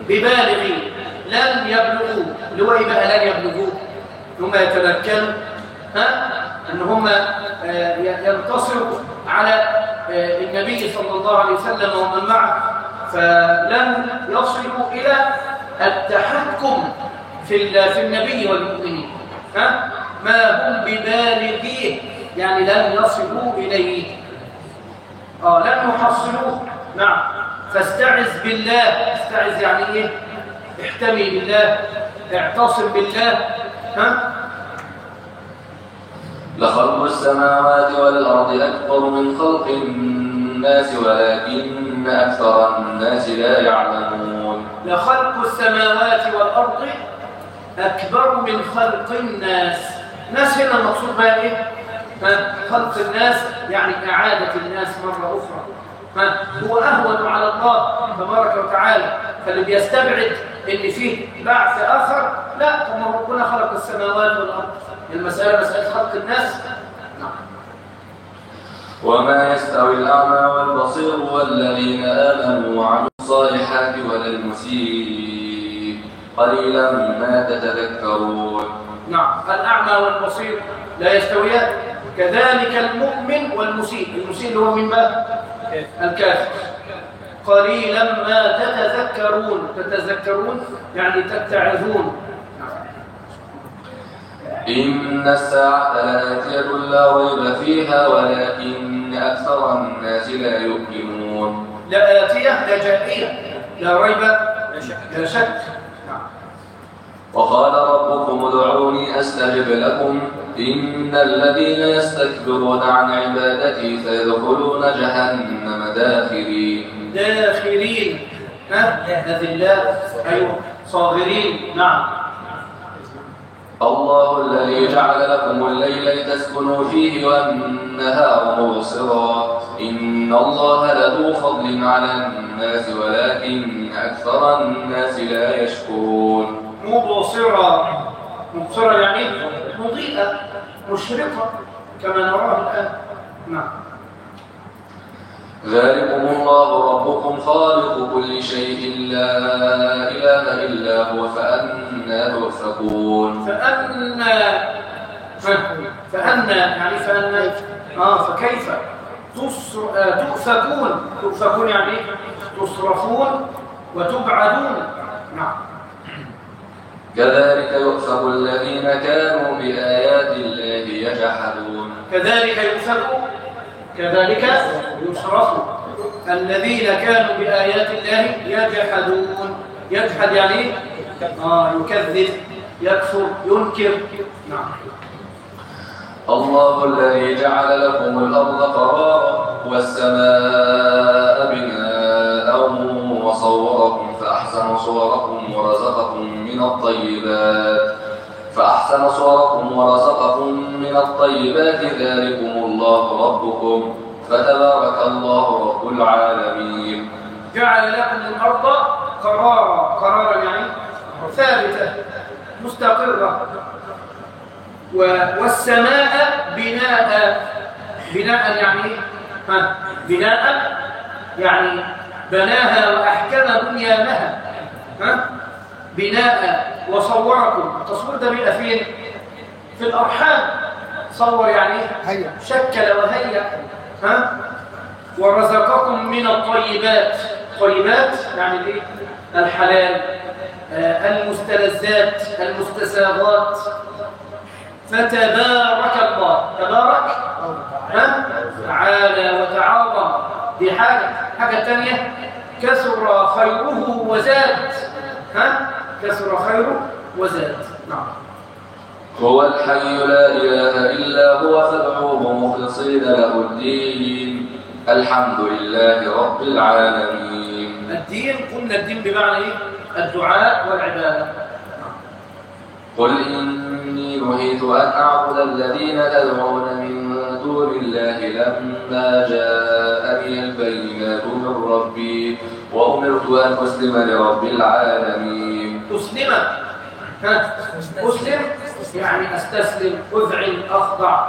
ببالغين، لن يبلغوا. لو بقى لن يبلغوا، ثم يتمكنوا ان هم ينتصروا على النبي صلى الله عليه وسلم ومن معه، فلم يصلوا الى التحكم في النبي والمؤمنين، ما هم ببالغيه، يعني لم يصلوا اليه، لم يحصلوه. نعم. فاستعذ بالله. استعذ يعني ايه؟ احتمي بالله، اعتصم بالله. لخلق السماوات والأرض أكبر من خلق الناس ولكن أكثر الناس لا يعلمون. لخلق السماوات والأرض أكبر من خلق الناس. الناس هنا المقصود بها إيه؟ خلق الناس يعني إعادة الناس مرة أخرى. هو أهون على الله تبارك وتعالى، فاللي بيستبعد إن فيه بعث آخر، لا، طب ما ربنا خلق السماوات والأرض، المسألة مسألة خلق الناس. وما يستوي الأعمى والبصير والذين آمنوا وعملوا الصالحات ولا المسيء قليلا ما تتذكرون. نعم. الأعمى والبصير لا يستويان، كذلك المؤمن والمسيء. المسيء اللي هو من باب الكافر. قليلا ما تتذكرون. تتذكرون يعني تتعظون. إن الساعة لآتية لا ريب فيها ولكن أكثر الناس لا يؤمنون. لآتية لجائية، لا ريب لا شك. وقال ربكم ادعوني أستجب لكم إن الذين يستكبرون عن عبادتي سيدخلون جهنم داخرين. داخرين أذلاء، أيوة، صاغرين. نعم. الله الذي جعل لكم الليل لتسكنوا فيه والنهار مبصرا إن الله لذو فضل على الناس ولكن أكثر الناس لا يشكرون. مبصرا. مبصرا يعني مضيئة مشرقة كما نراه الآن. نعم. ذلكم الله ربكم خالق كل شيء لا إله إلا هو فأنا تؤفكون. فأنا يعني فأنا فكيف تؤفكون. تؤفكون يعني تصرفون وتبعدون. نعم. كذلك يؤفك الذين كانوا بآيات الله يجحدون. كذلك يؤفكوا، كذلك يصرفوا الذين كانوا بآيات الله يجحدون. يجحد يعني يكذب، يكفر، ينكر. نعم. الله الذي جعل لكم الأرض قرارا والسماء بناء وصوركم فأحسن صوركم ورزقكم من الطيبات ذلكم الله ربكم فتبارك الله رب العالمين. جعل لكم الأرض قرارا. قرارا يعني ثابتة مستقرة. والسماء بناء. بناء يعني بناء يعني بناها وأحكم بنيانها. بناء. وصوركم. التصوير ده بيبقى فين؟ في الأرحام. صور يعني شكل وهيئ. ورزقكم من الطيبات. طيبات يعني ايه؟ الحلال، المستلذات، المستساغات. فتبارك الله. تبارك تعالى وتعاظم. دي حاجة تانية كثر خيره وزاد. كثر خيره وزاد. نعم. هو الحي لا إله إلا هو فادعوه مخلصين له الدين الحمد لله رب العالمين. الدين، قلنا الدين بمعنى ايه؟ الدعاء والعبادة. قل إني نهيت أن أعبد الذين تدعون من دون الله لما جاءني البينات من ربي وأمرت أن أسلم لرب العالمين. أسلم. أسلم يعني أستسلم، أذعن، أخضع.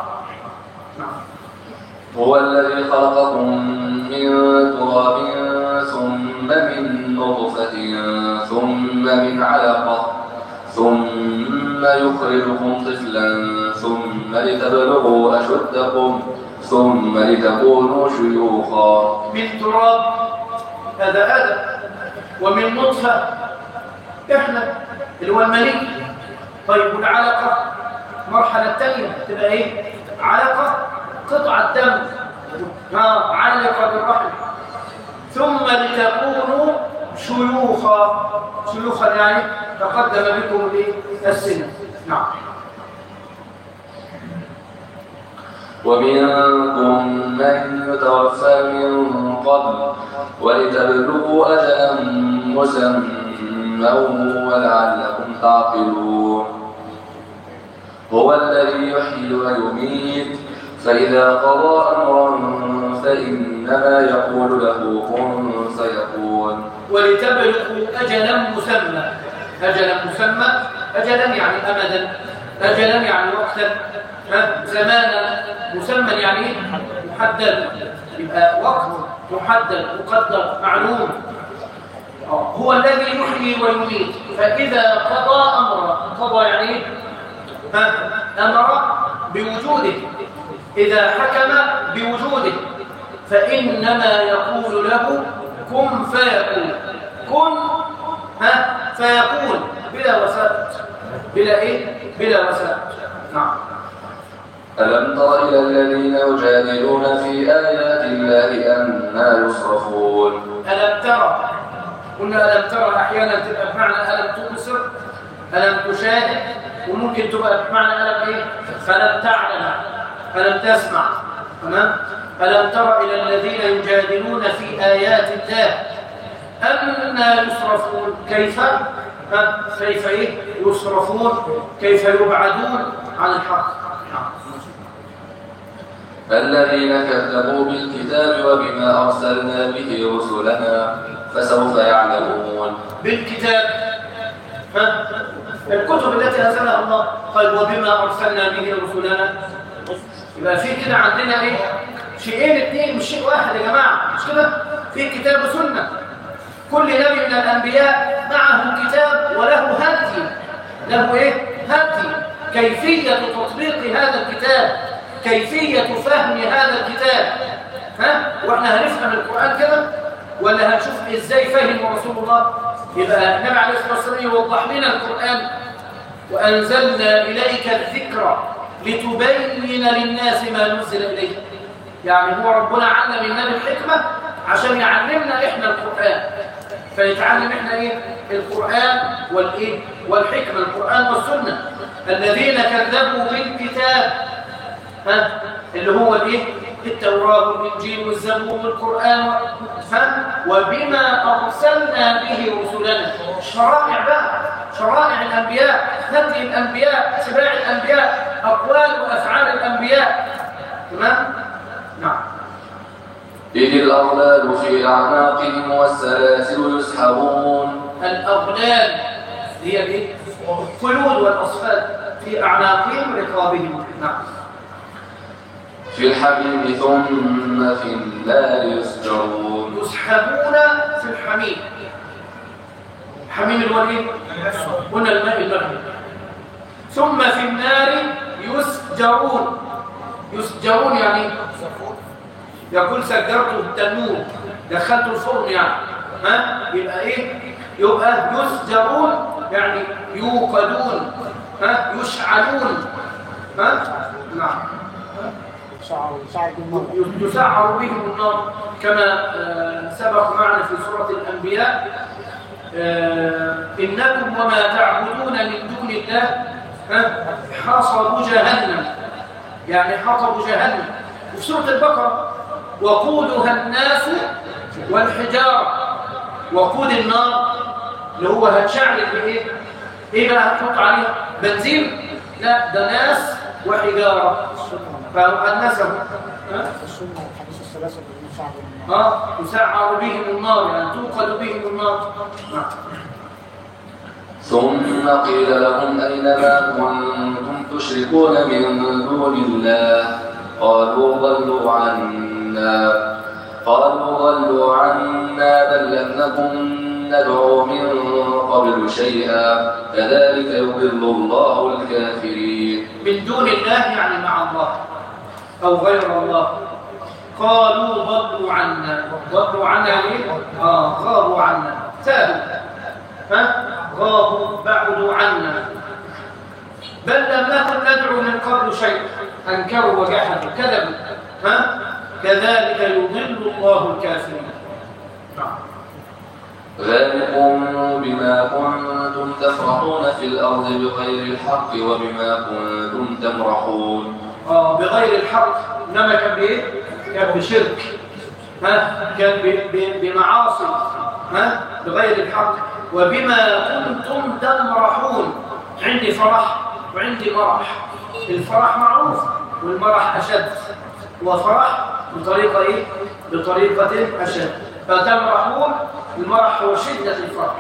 هو الذي خلقكم من تراب ثم من نطفة ثم من علقة ثم ثم يخرجكم طفلا ثم لتبلغوا أشدكم ثم لتكونوا شيوخا. من تراب هذا آدم، ومن نطفة إحنا اللي هو المني. طيب والعلقة المرحلة الثانية تبقى إيه؟ علقة قطعة دم علقة بالرحم. ثم لتكونوا شيوخا. شيوخا يعني تقدم بكم السن. نعم. ومنكم من يتوفى من قبل ولتبلغوا أجلا مسمى ولعلكم تعقلون. هو الذي يحيي ويميت فإذا قضى أمرا فإنما يقول له كن فيكون. ولتبلغوا أجلا مسمى. أجلا مسمى، أجلا يعني أمدا، أجلا يعني وقتا، زمانا، مسمى يعني محدد، يبقى وقت محدد مقدر معلوم. هو الذي يحيي ويميت فإذا قضى أمرا. قضى يعني أمر بوجوده، إذا حكم بوجوده فإنما يقول له كن فيكون. كن فيكون بلا وسائل. بلا إيه؟ بلا وسائل. نعم. ألم تر إلى الذين يجادلون في آيات الله أنى يصرفون. ألم ترى، قلنا ألم ترى أحيانا تبقى بمعنى ألم تبصر، ألم تشاهد، وممكن تبقى بمعنى ألم إيه؟ فلم تعلم، ألم تسمع. تمام؟ ألم تر إلى الذين يجادلون في آيات الله أنى يصرفون. كيف؟ كيف إيه؟ يصرفون، كيف يبعدون عن الحق. الذين كذبوا بالكتاب وبما أرسلنا به رسلنا فسوف يعلمون. بالكتاب الكتب التي أنزلها الله. قال وبما أرسلنا به رسلنا. يبقى في كده عندنا إيه؟ شيئين اثنين مش شيء واحد يا جماعة، مش كده؟ في كتاب وسنة. كل نبي من الأنبياء معه كتاب وله هدي. له إيه؟ هدي. كيفية تطبيق هذا الكتاب، كيفية فهم هذا الكتاب. وإحنا هنفهم القرآن كده ولا هنشوف إزاي فهم رسول الله؟ يبقى النبي عليه الصلاة والسلام يوضح لنا القرآن. وأنزلنا إليك الذكر لتبين للناس ما نزل إليه. يعني هو ربنا علم النبي الحكمة عشان يعلمنا إحنا القرآن، فيتعلم إحنا إيه؟ القرآن والإيه؟ والحكمة، القرآن والسنة. الذين كذبوا بالكتاب اللي هو الإيه؟ التوراة والإنجيل والزبور والقرآن وبما أرسلنا به رسلنا. شرائع بقى، شرائع الأنبياء، هدي الأنبياء، اتباع الأنبياء، أقوال وأفعال الأنبياء. تمام؟ نعم. إذ الأغلال في أعناقهم والسلاسل يسحبون. الأغلال هي الايه؟ القيود والأصفاد في أعناقهم ورقابهم. نعم. في الحميم ثم في النار يسجرون. يسحبون في الحميم. حميم الوليد هنا الماء البرد. ثم في النار يسجرون. يسجرون يعني يقول سجرته التنور، دخلته الفرن يعني. يبقى ايه؟ يبقى يسجرون يعني يوقدون، يشعلون. نعم. يسعر بهم النار كما سبق معنا في سورة الأنبياء. إنكم وما تعبدون من دون الله حصب جهنم، يعني حطب جهنم. وفي سورة البقرة وقودها الناس والحجارة. وقود النار اللي هو هتشعل بإيه؟ إيه بقى هتحط عليه؟ بنزين؟ لا، ده ناس وحجارة. فأنسهم السنة حديث الثلاثة يسعر بهم النار، يعني توقد بهم النار. ثم قيل لهم أين ما كنتم تشركون من دون الله قالوا ضلوا عنا بل لم نكن ندعو من قبل شيئا كذلك يضل الله الكافرين. من دون الله يعني مع الله أو غير الله. قالوا ضلوا عنا. ضلوا عنا ليه؟ غابوا عنا، تابوا، غابوا، بعدوا عنا. بل لم نكن ندعو من قبل شيء، أنكروا وجحدوا، كذبوا. كذلك يضل الله الكافرين. ذلكم بما كنتم تفرحون في الأرض بغير الحق وبما كنتم تمرحون. بغير الحق، إنما كان بإيه؟ كان بشرك، كان بمعاصي، بغير الحق. وبما كنتم تمرحون، عندي فرح وعندي مرح. الفرح معروف والمرح أشد، وفرح بطريقة إيه؟ بطريقة أشد. فتمرحون، المرح هو شدة الفرح.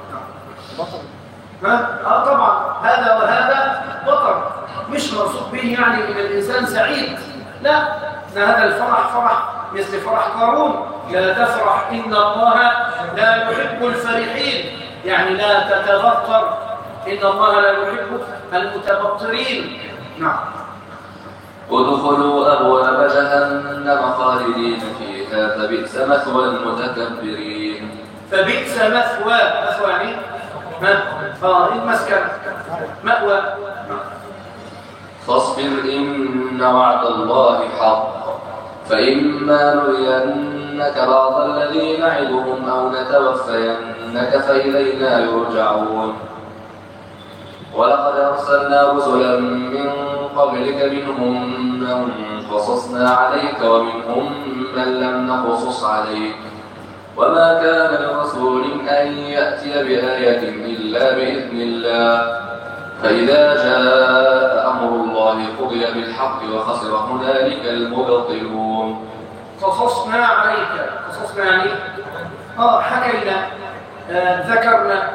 طبعا هذا وهذا بطر، مش مقصود به يعني ان الانسان سعيد، لا، هذا الفرح فرح مثل فرح قارون. لا تفرح ان الله لا يحب الفرحين، يعني لا تتبطر، ان الله لا يحب المتبطرين. نعم. ادخلوا أبواب جهنم خالدين فيها فبئس مثوى المتكبرين. فبئس مثوى يعني المسكن، مأوى. فاصبر إن وعد الله حق فإما نرينك بعض الذي نعدهم أو نتوفينك فإلينا يرجعون. ولقد أرسلنا رسلا من قبلك منهم من قصصنا عليك ومنهم من لم نقصص عليك وما كان لرسول أن يأتي بآية إلا بإذن الله فإذا جاء أمر الله قضي بالحق وخسر هنالك المبطلون. قصصنا عليك، قصصنا يعني حكينا، ذكرنا،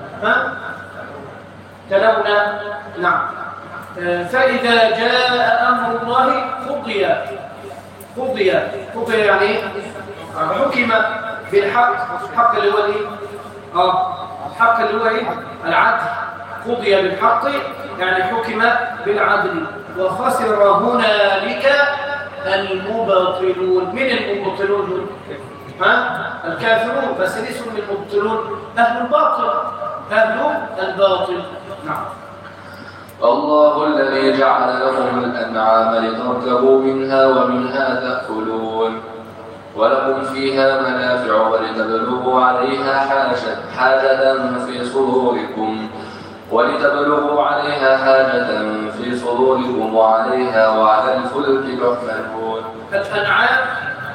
تلونا. نعم. فإذا جاء أمر الله قضي يعني حكم بالحق. الحق اللي هو ايه؟ الحق اللي هو ايه؟ العدل. قضي بالحق يعني حكم بالعدل. وخسر هنالك المبطلون. من المبطلون دول؟ الكافرون، بس ليسوا من المبطلون، أهل الباطل، أهل الباطل. نعم. الله الذي جعل لكم الأنعام لتركبوا منها ومنها تأكلون ولكم فيها منافع ولتبلغوا عليها حاجة في صدوركم وعليها وعلى الفلك تحملون. الأنعام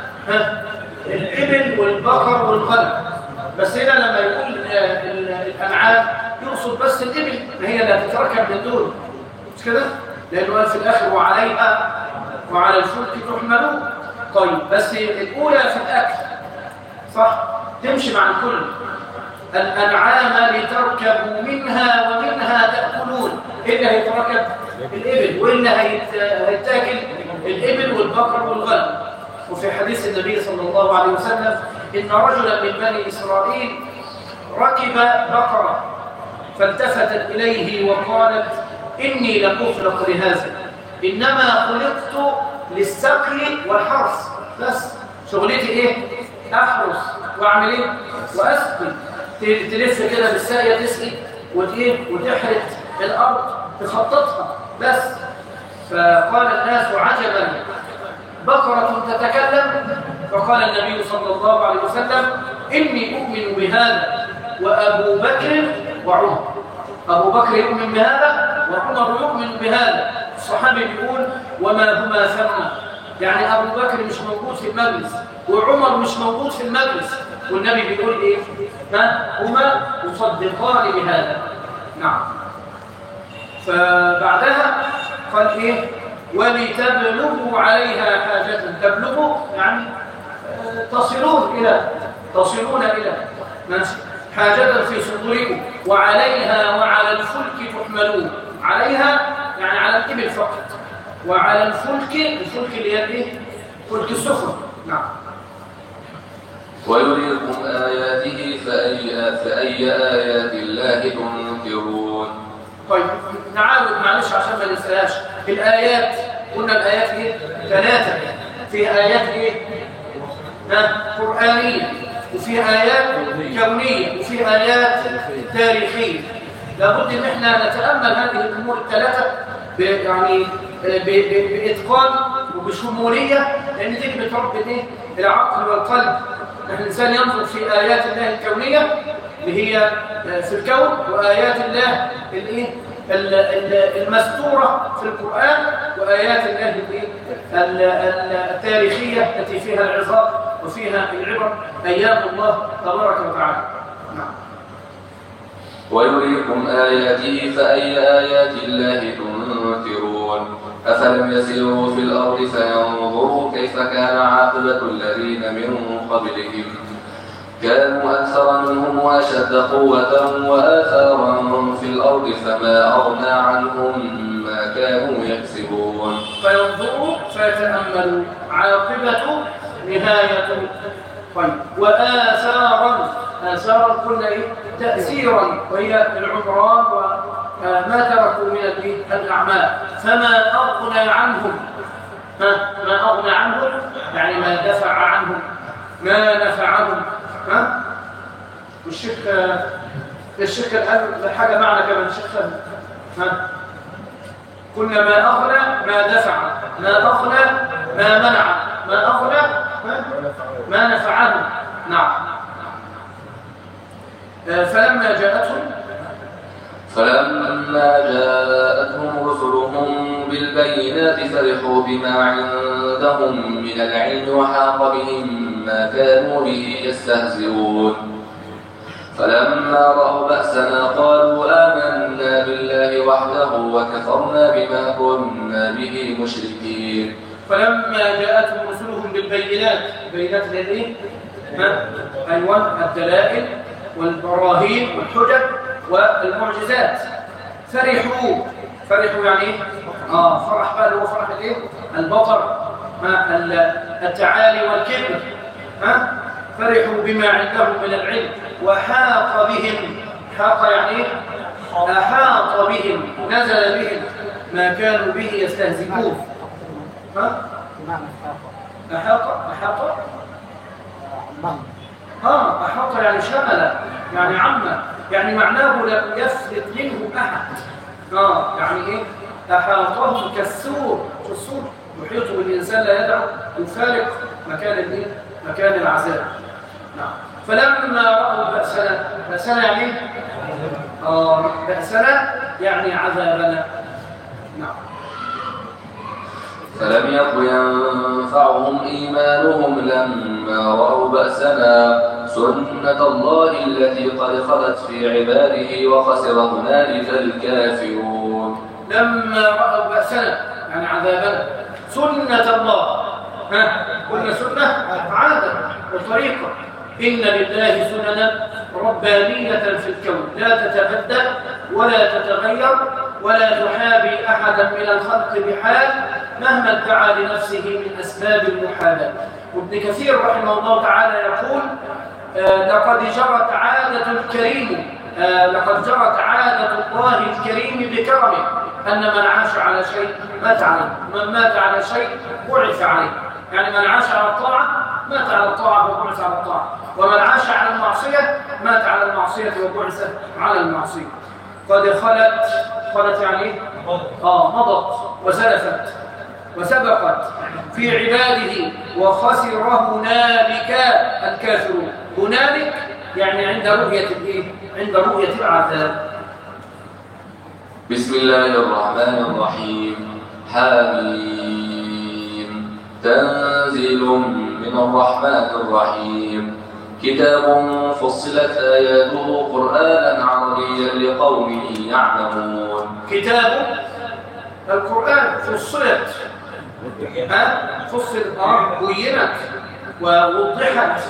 الإبل والبقر والغنم، بس هنا لما يقول الأنعام يقصد بس الإبل، ما هي اللي هتتركب من دول، مش كده؟ لأنه قال في الآخر وعليها وعلى الفلك تحملون. طيب بس الأولى في الأكل صح؟ تمشي مع الكل. الأنعام لتركبوا منها ومنها تأكلون. إيه اللي هيتركب؟ الإبل. وإيه هيتاكل؟ الإبل والبقر والغنم. وفي حديث النبي صلى الله عليه وسلم إن رجلا من بني إسرائيل ركب بقرة فالتفتت إليه وقالت إني لم أخلق لهذا، إنما خلقت للسقي والحرث، بس شغلتي إيه؟ أحرث وأعمل إيه؟ وأسقي. تلف كده بالساقية تسقي وتحرث الأرض تخططها بس. فقال الناس عجبا بقرة تتكلم. فقال النبي صلى الله عليه وسلم إني أؤمن بهذا وأبو بكر وعمر. أبو بكر يؤمن بهذا وعمر يؤمن بهذا. الصحابي بيقول وما هما ثم، يعني أبو بكر مش موجود في المجلس وعمر مش موجود في المجلس، والنبي بيقول إيه؟ هما يصدقان بهذا. نعم. فبعدها قال إيه؟ ولتبلغوا عليها حاجة. تبلغوا يعني تصلون إلى ماشي حاجة في صدوركم وعليها وعلى الفلك تحملون. عليها يعني على الإبل فقط، وعلى الفلك اللي هي ايه؟ فلك السفن. نعم. ويريكم آياته فأي آيات الله تنكرون. طيب نعاود معلش عشان ما ننساهاش. الآيات قلنا الآيات ايه؟ 3. في آيات ايه؟ قرآنية، وفي آيات كونية، وفي آيات تاريخية. لابد ان احنا نتأمل هذه الأمور ال3 يعني بإتقان وبشمولية، لأن دي بتربط ايه؟ العقل والقلب. الإنسان ينظر في آيات الله الكونية اللي هي في الكون، وآيات الله المستورة في القرآن، وآيات الله التاريخية التي فيها العظات وفيها العبر، أيام الله تبارك وتعالى. نعم. ويريكم آياته فأي آيات الله تنكرون. أفلم يسيروا في الأرض فينظروا كيف كان عاقبة الذين من قبلهم كانوا أكثر منهم وأشد قوة وآثارا في الأرض فما أغنى عنهم ما كانوا يكسبون. فينظروا فيتأملوا عاقبة نهاية. طيب وآثارا، آثارا قلنا إيه؟ تأثيرا، وهي العمران وما تركوا من الأعمال. فما أغنى عنهم، ما أغنى عنهم يعني ما دفع عنهم، ما نفعهم. والشيخ قال حاجة معنى كمان الشيخ قلنا ما أغنى ما دفع، ما أغنى ما منع، ما أغنى ما نفعهم. نعم. فلما جاءتهم رسلهم بالبينات فرحوا بما عندهم من العلم وحاق بهم ما كانوا به يستهزئون. فلما رأوا بأسنا قالوا آمنا بالله وحده وكفرنا بما كنا به مشركين. فلما جاءتهم رسلهم بالبينات، البينات الذي أيوة الدلائل والبراهين والحجج والمعجزات، فرحوا يعني ايه؟ فرح بقى اللي هو فرح الايه؟ البطر، التعالي والكبر. فرحوا بما عندهم من العلم وحاق بهم، حاق يعني ايه؟ أحاط بهم، نزل بهم ما كانوا به يستهزئون. أحاط يعني شمل، يعني عم، يعني معناه لم يفلت منه أحد. يعني إيه؟ أحاطهم كالسور، السور يحيط بالإنسان لا يدع يفارق مكان العذاب. نعم. فلما رأوا بأسنا يعني بأسنا يعني عذابنا. نعم. فلم يكن ينفعهم إيمانهم لما رأوا بأسنا سنة الله التي قد خلت في عباده وخسر هنالك الكافرون. لما رأوا بأسنا يعني عذابنا، سنة الله. قلنا سنة عادة وطريقة. إن لله سننا ربانية في الكون لا تتبدل ولا تتغير ولا تحابي أحدا من الخلق بحال مهما ادعى لنفسه من أسباب المحاباة. وابن كثير رحمه الله تعالى يقول لقد جرت عادة الله الكريم بكرمه أن من عاش على شيء مات عليه، من مات على شيء بعث عليه. يعني من عاش على الطاعة مات على الطاعة وبعث على الطاعة، ومن عاش على المعصية مات على المعصية وبعث على المعصية. قد خلت يعني مضت وسلفت وسبقت في عباده وخسر هنالك الكافرون. هنالك يعني عند رؤية العذاب. بسم الله الرحمن الرحيم. حميم. تنزيل من الرحمن الرحيم. كتاب فصلت آياته قرآنا عربيا لقوم يعلمون. كتاب القرآن فصلت بينت ووضحت.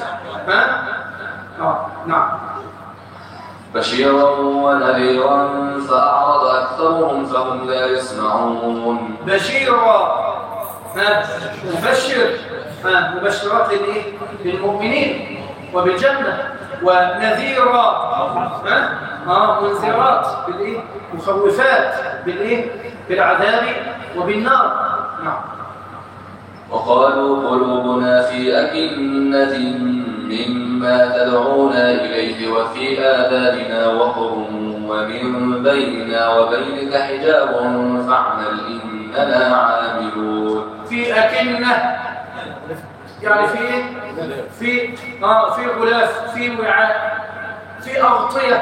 نعم. بشيرا ونذيرا فأعرض أكثرهم فهم لا يسمعون. بشيرا مبشرات للمؤمنين، وبالجنة، ونذيرا منذرات بالإيه؟ مخوفات بالإيه؟ بالعذاب وبالنار. نعم. وقالوا قلوبنا في أكنة مما تدعونا إليه وفي آذاننا وقر ومن بيننا وبينك حجاب فاعمل إننا عاملون. في أكنة يعني في إيه؟ في غلاف، في وعاء، في أغطية.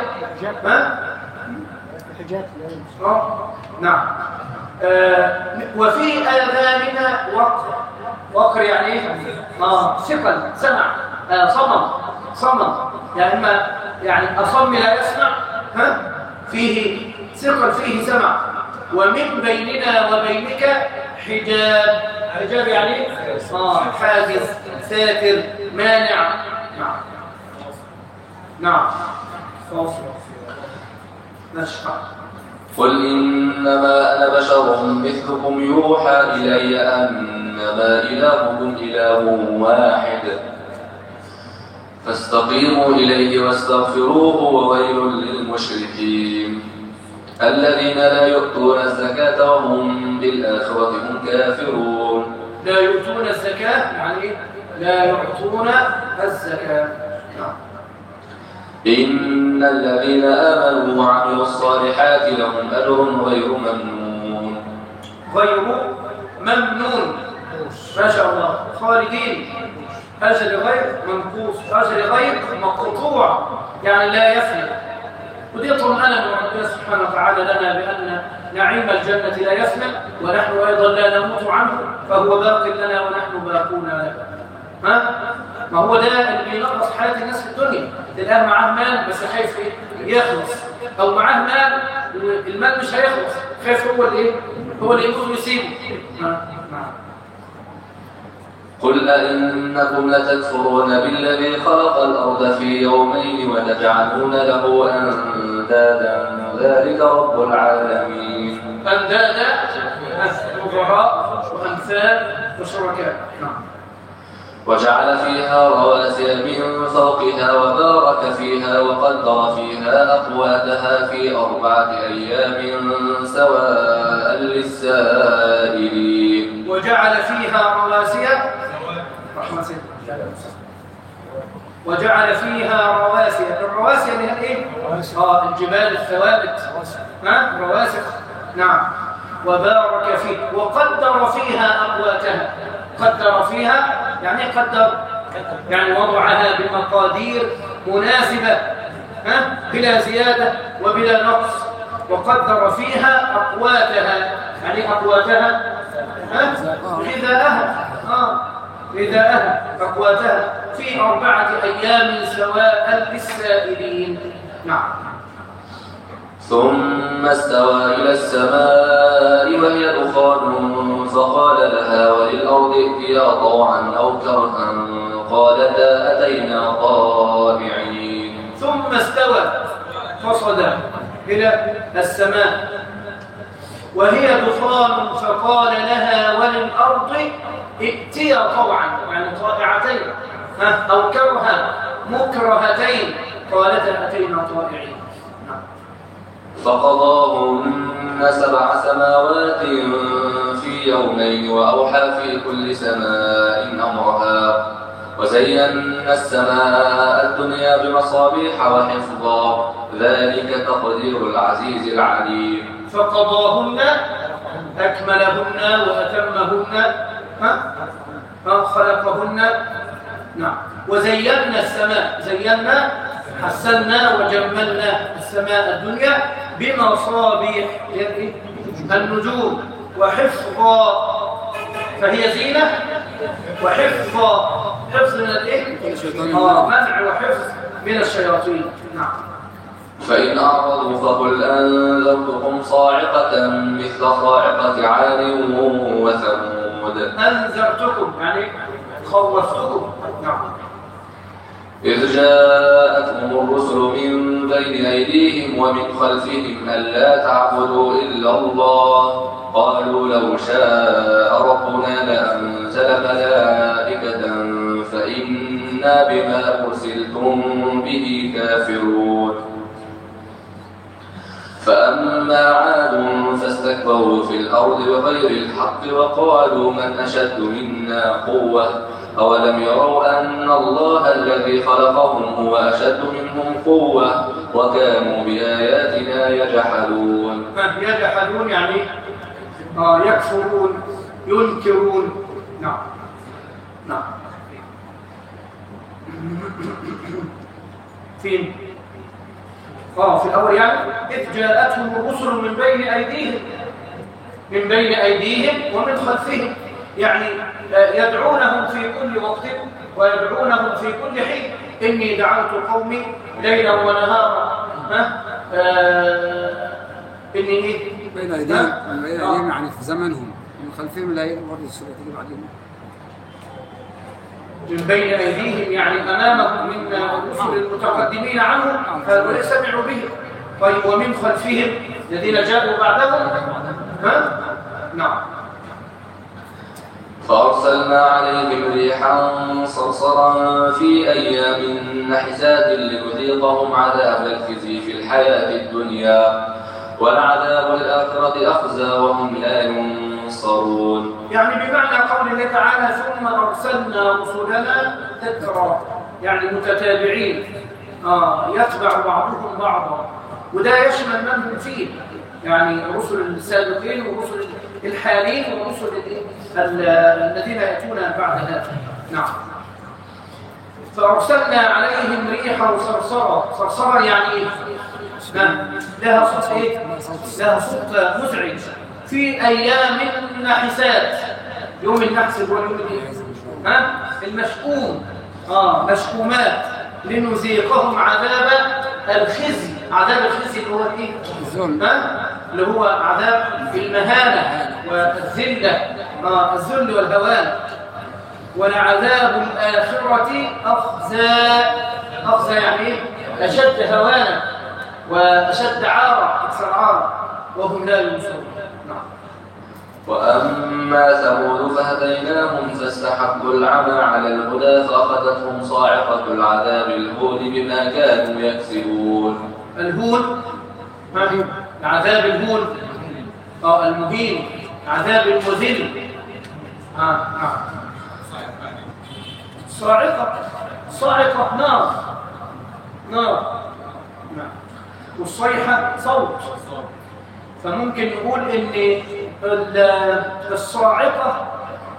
حجاب. نعم. وفي آذاننا وقر يعني ايه؟ ثقل، سمع، صمم يعني اما يعني اصم لا يسمع، فيه ثقل، فيه سمع. ومن بيننا وبينك حجاب. حجاب يعني ايه؟ حاجز، ساتر، مانع. نعم. نشفع. قل إنما أنا بشر مثلكم يوحى إلي أنما إلهكم إله واحد فاستقيموا إليه واستغفروه وويل للمشركين الذين لا يؤتون الزكاة وهم بالآخرة هم كافرون. لا يؤتون الزكاة يعني لا يعطون الزكاة. إن الذين آمنوا وعملوا الصالحات لهم أجر غير ممنون. غير ممنون، ما شاء الله. خالدين، أجر غير منقوص، أجر غير مقطوع يعني لا يفنى. ودي طمأنة من ربنا سبحانه وتعالى لنا بأن نعيم الجنة لا يفنى ونحن أيضا لا نموت عنه، فهو باق لنا ونحن باقون له. ما هو ده اللي بينقص حياة الناس في الدنيا. تلاقيه معاه مال بس خايف ايه؟ يخلص، او معاه مال المال مش هيخلص، خايف هو اللي يموت ويسيبه. قل أئنكم لتكفرون بالذي خلق الأرض في يومين وتجعلون له أندادا ذلك رب العالمين. أندادا نظراء وأمثال وشركاء. وجعل فيها رواسي من فوقها وبارك فيها وقدر فيها أقواتها في 4 أيام سواء للسائلين. وجعل فيها رواسي الرواسي من ايه؟ الجبال الثوابت، رواسخ. نعم. وبارك فيها وقدر فيها أقواتها. قدر فيها يعني وضعها بمقادير مناسبة بلا زيادة وبلا نقص. وقدر فيها أقواتها يعني أقواتها غذاءها أقواتها في 4 أيام سواء للسائلين. نعم. ثم استوى إلى السماء وهي دخان فقال لها وللأرض ائتيا طوعا أو كرها قالتا أتينا طائعين. ثم استوى فصعد إلى السماء وهي دخان فقال لها وللأرض ائتيا طوعا يعني طائعتين أو كرها مكرهتين قالتا أتينا طائعين. فقضاهن 7 سماوات في يومين وأوحى في كل سماء أمرها وزينا السماء الدنيا بمصابيح وحفظا ذلك تقدير العزيز العليم. فقضاهن أكملهن وأتمهن خلقهن. نعم. وزينا السماء، زينا حسنا وجملنا السماء الدنيا بمصابيح النجوم وحفظا، فهي زينة وحفظا، حفظ من منع وحفظ من الشياطين. نعم. فإن أعرضوا فقل أنذرتكم صاعقة مثل صاعقة عاد وثمود. أنذرتكم يعني خوفتكم. نعم. إذ جاءتهم الرسل من بين أيديهم ومن خلفهم ألا تعبدوا إلا الله قالوا لو شاء ربنا لأنزل ملائكة فإنا بما أرسلنا كنتم به كافرون. فأما عاد فاستكبروا في الأرض بغير الحق وقالوا من أشد منا قوة أولم يروا أن الله الذي خلقهم هو أشد منهم قوة وكانوا بآياتنا يجحدون. يجحدون يعني يكفرون ينكرون. نعم نعم. فين؟ في الأول يعني إذ جاءتهم الرسل من بين أيديهم ومن خلفهم، يعني يدعونهم في كل وقت ويدعونهم في كل حين. إني دعوت قومي ليلا ونهارا. إني إيه؟ بين أيديهم يعني في زمنهم، من خلفهم لا برضه السورة تيجي بعدين. من بين أيديهم يعني أمامهم من الرسل المتقدمين عنهم هؤلاء سمعوا به. طيب ومن خلفهم الذين جاءوا بعدهم نعم. فأرسلنا عليهم ريحا صرصرا في أيام نحسات لنذيقهم عذاب الخزي في الحياة الدنيا ولعذاب الآخرة أخزى وهم لا ينصرون. يعني بمعنى قول الله تعالى ثم أرسلنا رسلنا تترى، يعني متتابعين يتبع بعضهم بعضا، وده يشمل من هم فيه، يعني الرسل السابقين والرسل الحالين والرسل الذين يأتون بعد ذلك. نعم. فأرسلنا عليهم ريحا صرصرا. صرصرا يعني إيه؟ لها صوت إيه؟ لها صوت مزعج في أيام نحسات. يوم النحس هو يوم الإيه؟ المشؤوم. مشؤومات لنذيقهم عذاب الخزي. عذاب الخزي اللي هو ايه؟ اللي هو عذاب المهانة والذلة، الذل والهوان. ولعذاب الآخرة أخزى. أخزى يعني ايه؟ أشد هوانا وأشد عارا، أكثر عارا، وهم لا ينصرون. وأما ثمود فهديناهم فاستحبوا العمى على الهدى فأخذتهم صاعقة العذاب الهون بما كانوا يكسبون. الهون عذاب الهون، المهين، عذاب المذل. صاعقة نار. والصيحة صوت. فممكن نقول ان الصاعقة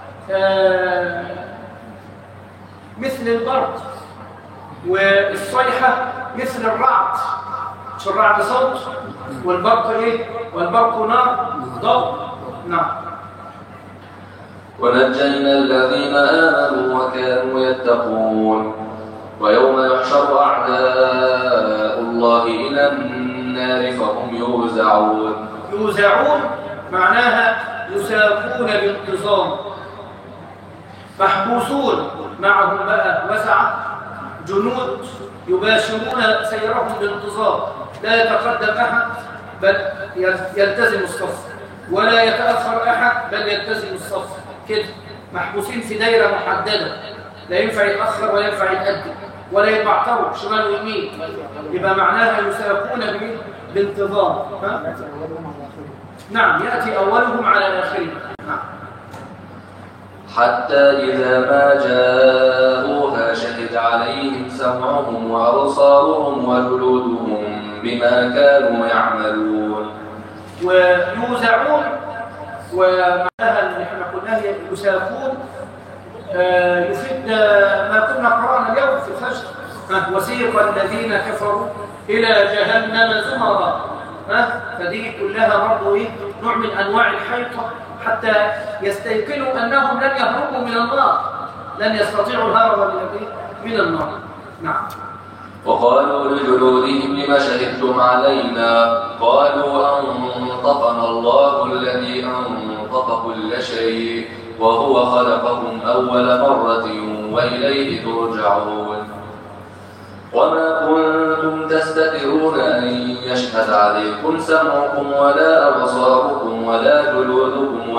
مثل البرق، والصيحة مثل الرعد. مش الرعد صوت والبرق ايه؟ والبرق نار ضوء. نعم. ونجينا الذين آمنوا وكانوا يتقون. ويوم يحشر أعداء الله إلى النار فهم يوزعون. يوزعون معناها يساقون بانتظام، محبوسون معهم بقى وسعة جنود يباشرون سيرهم بانتظام، لا يتقدم أحد بل يلتزم الصف، ولا يتأخر أحد بل يلتزم الصف كده، محبوسين في دائرة محددة، لا ينفع يتأخر ولا ينفع يتقدم ولا يبعتروا شمال ويمين. يبقى معناها يساقون بانتظام. نعم، يأتي أولهم على آخرهم. نعم. حتى إذا ما جاءوها شهد عليهم سمعهم وأبصارهم وجلودهم بما كانوا يعملون. ويوزعون، ومعناها اللي احنا قلناه يساقون يفيد ما كنا قرأنا اليوم في الفجر. وسيق الذين كفروا إلى جهنم زمرا. فدي كلها برضه ايه؟ نوع من انواع الحيطه، حتى يستيقنوا انهم لن يهربوا من النار، لن يستطيعوا الهرب من النار. نعم. وقالوا لجلودهم لم شهدتم علينا؟ قالوا أنطقنا الله الذي أنطق كل شيء وهو خلقكم أول مرة وإليه ترجعون. وما كنتم تستترون أن يشهد عليكم سمعكم ولا أبصاركم ولا جلودكم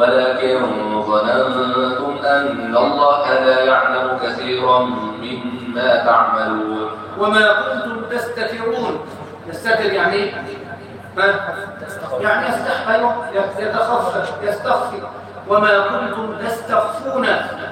ولكن ظننتم أن الله لا يعلم كثيرا ما تعملون. وما كنتم تستترون. يستتر يعني ايه؟ يعني يتخفف يستخفي. وما كنتم تستخفون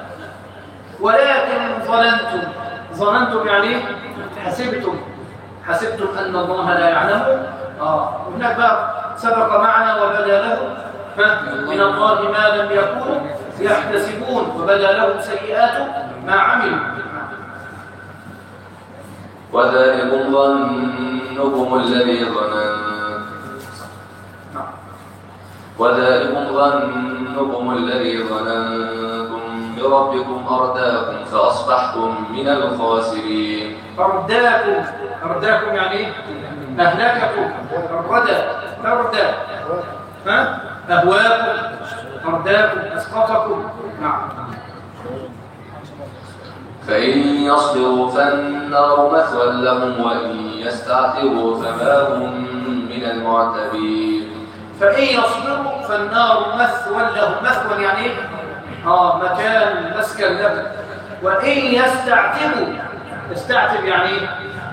ولكن ظننتم يعني ايه؟ حسبتم أن الله لا يعلم. هناك بقى سبق معنا وبدا لهم من الله ما لم يكونوا يحتسبون وبدا لهم سيئات ما عملوا. وذلكم ظنكم الذي ظننتم بربكم أرداكم فأصبحتم من الخاسرين. أرداكم يعني ايه؟ أهلككم. أردى أهواكم. أرداكم أسقطكم. نعم. فإن يصبروا فالنار مثوى لهم وإن يستعتبوا فما هم من المعتبين. فإن يصبروا فالنار مثوى لهم. مثوى يعني ايه؟ مكان مسكن لهم. وإن يستعتب يعني ايه؟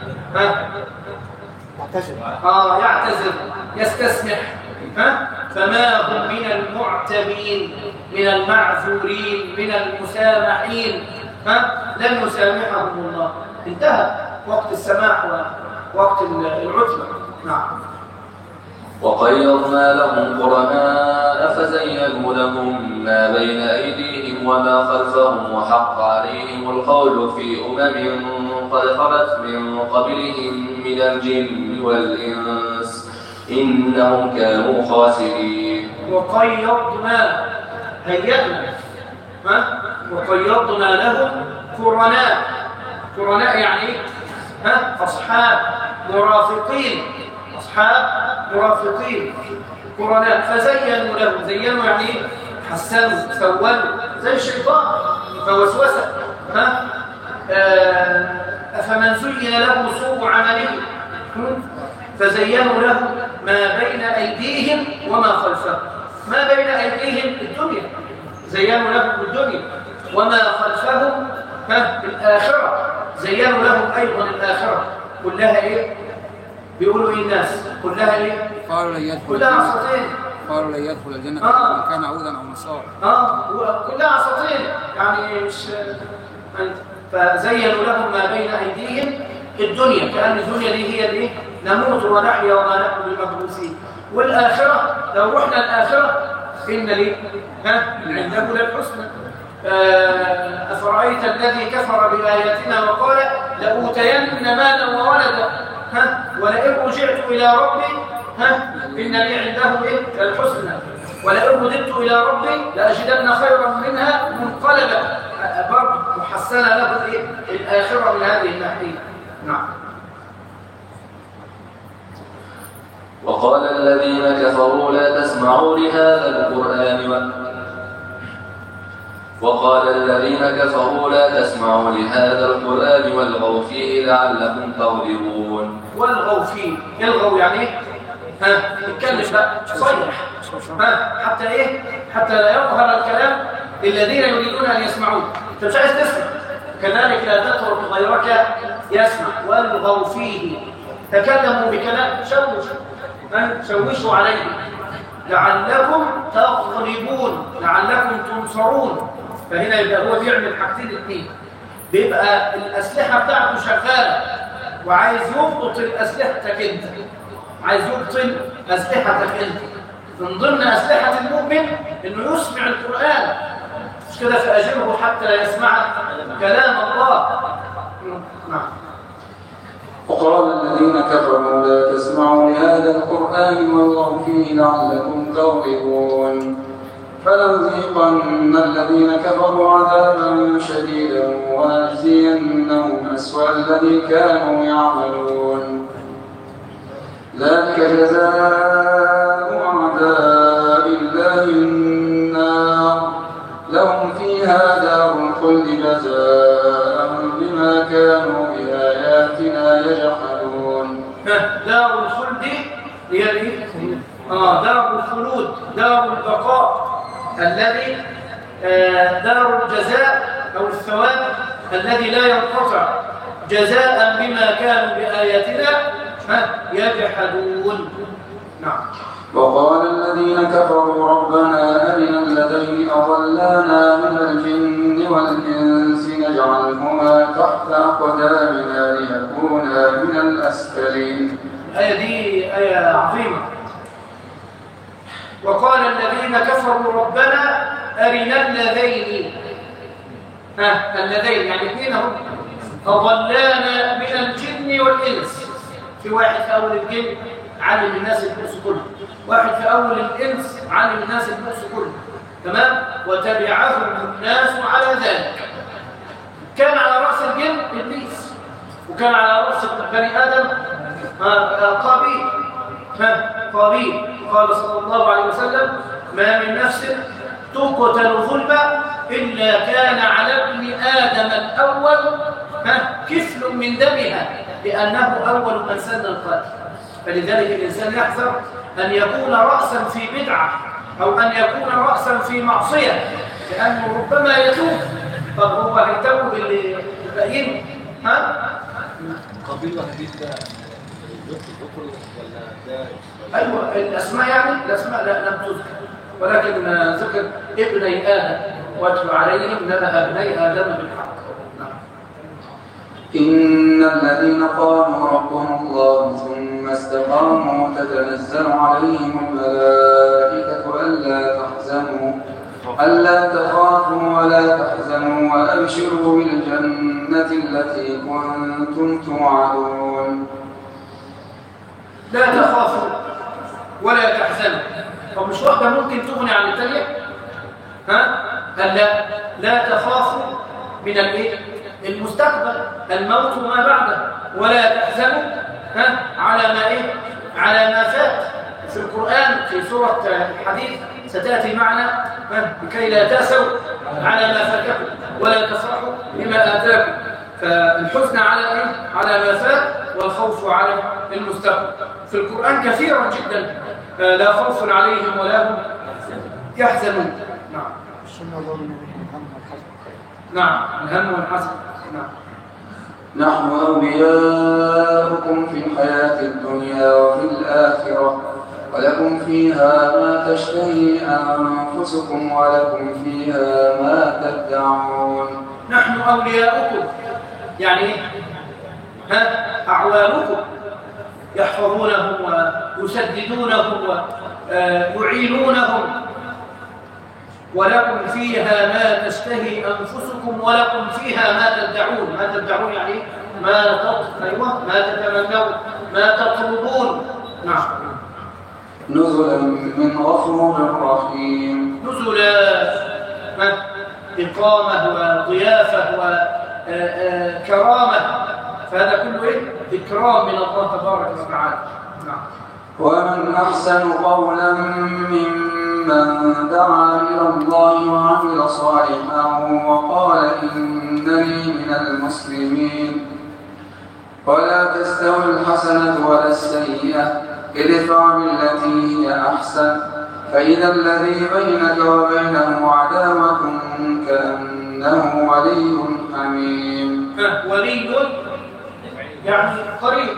يعتذر يستسمح. فما هم من المعتبين من المعذورين من المسامحين. لن يسامحهم الله. انتهى وقت السماح ووقت العتبة. نعم. وقيضنا لهم قرناء فزينوا لهم ما بين أيديهم وما خلفهم وحق عليهم القول في قد خلت من قبلهم من الجن والإنس إنهم كانوا خاسرين. وقيضنا وقيضنا لهم قرناء يعني أصحاب مرافقين قرناء. فزينوا لهم. زينوا يعني حسنوا سولوا زي الشيطان فوسوسة. أفمن زين له سوء عمله فزينوا له ما بين أيديهم وما خلفهم. ما بين أيديهم الدنيا زينوا لهم الدنيا وما خلفهم الآخرة زينوا لهم أيضا الآخرة. كلها إيه؟ بيقولوا إيه الناس؟ كلها إيه؟ كلها أساطين. قالوا لن يدخل الجنة من كان عودا أو نصارى. كلها أساطين يعني مش. فزينوا لهم ما بين أيديهم الدنيا كأن الدنيا دي هي اللي نموت ونحيا وما نحن بمبعوثين. والآخرة لو رحنا الآخرة إن لي عنده للحسنى. أفرأيت الذي كفر بآياتنا وقال لأوتين مالا وولدا ولئن رجعت إلى ربي إن لي عنده الحسنى ولئن رددت إلى ربي لأجدن خيرا منها منقلبا. برضه محسنة له الآخرة من هذه الناحية. نعم. وقال الذين كفروا لا تسمعوا لهذا القرآن والغوا فيه لعلكم تغلبون. والغوا فيه. يلغوا يعني ايه؟ اتكلم بقى صيح. حتى ايه؟ حتى لا يظهر الكلام للذين يريدون ان يسمعوه. انت مش عايز تسمع كذلك لا تترك غيرك يسمع. والغوا فيه تكلموا بكلام شوشوا عليه لعلكم تغلبون لعلكم تنصرون. فهنا يبقى هو بيعمل حاجتين اثنين. بيبقى الأسلحة بتاعته شغالة وعايز يبطل أسلحتك انت. من ضمن أسلحة المؤمن إنه يسمع القرآن. مش كده فأجره حتى يسمع كلام الله. نعم. وقال الذين كفروا لا تسمعوا لهذا القرآن والغوا فيه لعلكم تغلبون. فلنذيقن الذين كفروا عذابا شديدا ولنجزينهم أسوأ الذي كانوا يعملون. ذلك جزاء أعداء الله النار لهم فيها دار الخلد جزاء بما كانوا بآياتنا يجحدون. دار الخلد هي دار الخلود دار البقاء الذي دار الجزاء أو الثواب الذي لا ينقطع جزاء بما كانوا بآياتنا يجحدون. نعم. وقال الذين كفروا ربنا أرنا الذين أضلانا من الجن والإنس نجعلهما تحت أقدامنا ليكونا من الأسفلين. الآية دي آية عظيمة. وقال الذين كفروا ربنا أرنا الذين اللذين يعني اثنين هم أضلانا من الجن والإنس. في واحد في أول الجن علم الناس البؤس كله، واحد في أول الإنس علم الناس البؤس كله، تمام؟ وتبعهم الناس على ذلك. كان على رأس الجن إبليس، وكان على رأس بني آدم قابيل. قال صلى الله عليه وسلم: ما من نفس تقتل ظلما إلا كان على ابن آدم الأول كفل من دمها، لأنه أول من سن القتل. فلذلك الإنسان يحذر أن يكون رأسا في بدعة أو أن يكون رأسا في معصية، لأنه ربما يتوب. طب هو هيتوب اللي باقيين؟ قبيلة جديدة ذكر ولا ده؟ أيوة الأسماء، يعني الأسماء لم تذكر، ولكن ذكر ابني آدم واتل عليهم نبأ ابني آدم بالحق. إن الذين قالوا ربهم الله ثم استقاموا تتنزل عليهم الملائكة ألا تخافوا ولا تحزنوا وأبشروا بالجنة التي كنتم توعدون. لا تخافوا ولا تحزنوا. طب مش واحدة ممكن تغني عن الثانية؟ لا تخافوا من المستقبل، الموت وما بعده، ولا تحزنوا على ما فات. في القرآن في سورة الحديث ستأتي معنا لكي لا تأسوا على ما فاتكم ولا تفرحوا بما آتاكم. فالحزن على ما فات والخوف على المستقبل في القرآن كثيرا جدا. لا خوف عليهم ولا هم يحزنون. نعم الهم والحزن. نحن أولياؤكم في الحياة الدنيا وفي الآخرة ولكم فيها ما تشتهي أنفسكم ولكم فيها ما تدعون. نحن أولياؤكم يعني أعوانكم، يحفظونهم ويسددونهم ويعينونهم. ولكم فيها ما تشتهي أنفسكم ولكم فيها ما تدعون. ما تدعون يعني ما تتمنون، ما تطلبون. نعم. نزلا من غفور رحيم. نزلا إقامة وضيافة وكرامة، فهذا كله إكرام من الله تبارك وتعالى. نعم. ومن أحسن قولا ممن دعا إلى الله وعمل صالحا وقال إنني من المسلمين. ولا تستوي الحسنة ولا السيئة، ادفع بالتي هي أحسن فإذا الذي بينك وبينه عداوة كأنه ولي حميم. ولي يعني قريب،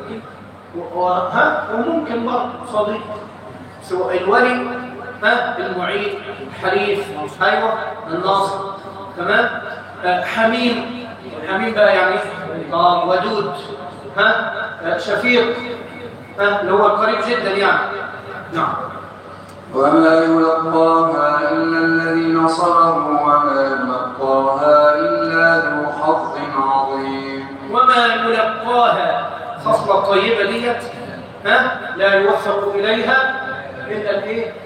وممكن برضه صديق، سواء الولي المعين، الحليف، ايوه الناصر، تمام. حميم بقى يعني ودود، شفيق، اللي هو قريب جدا يعني. نعم. وما يلقاها إلا الذين صبروا وما يلقاها إلا ذو حظ عظيم. وما يلقاها خصلة طيبة ديت لا يوفق إليها إلا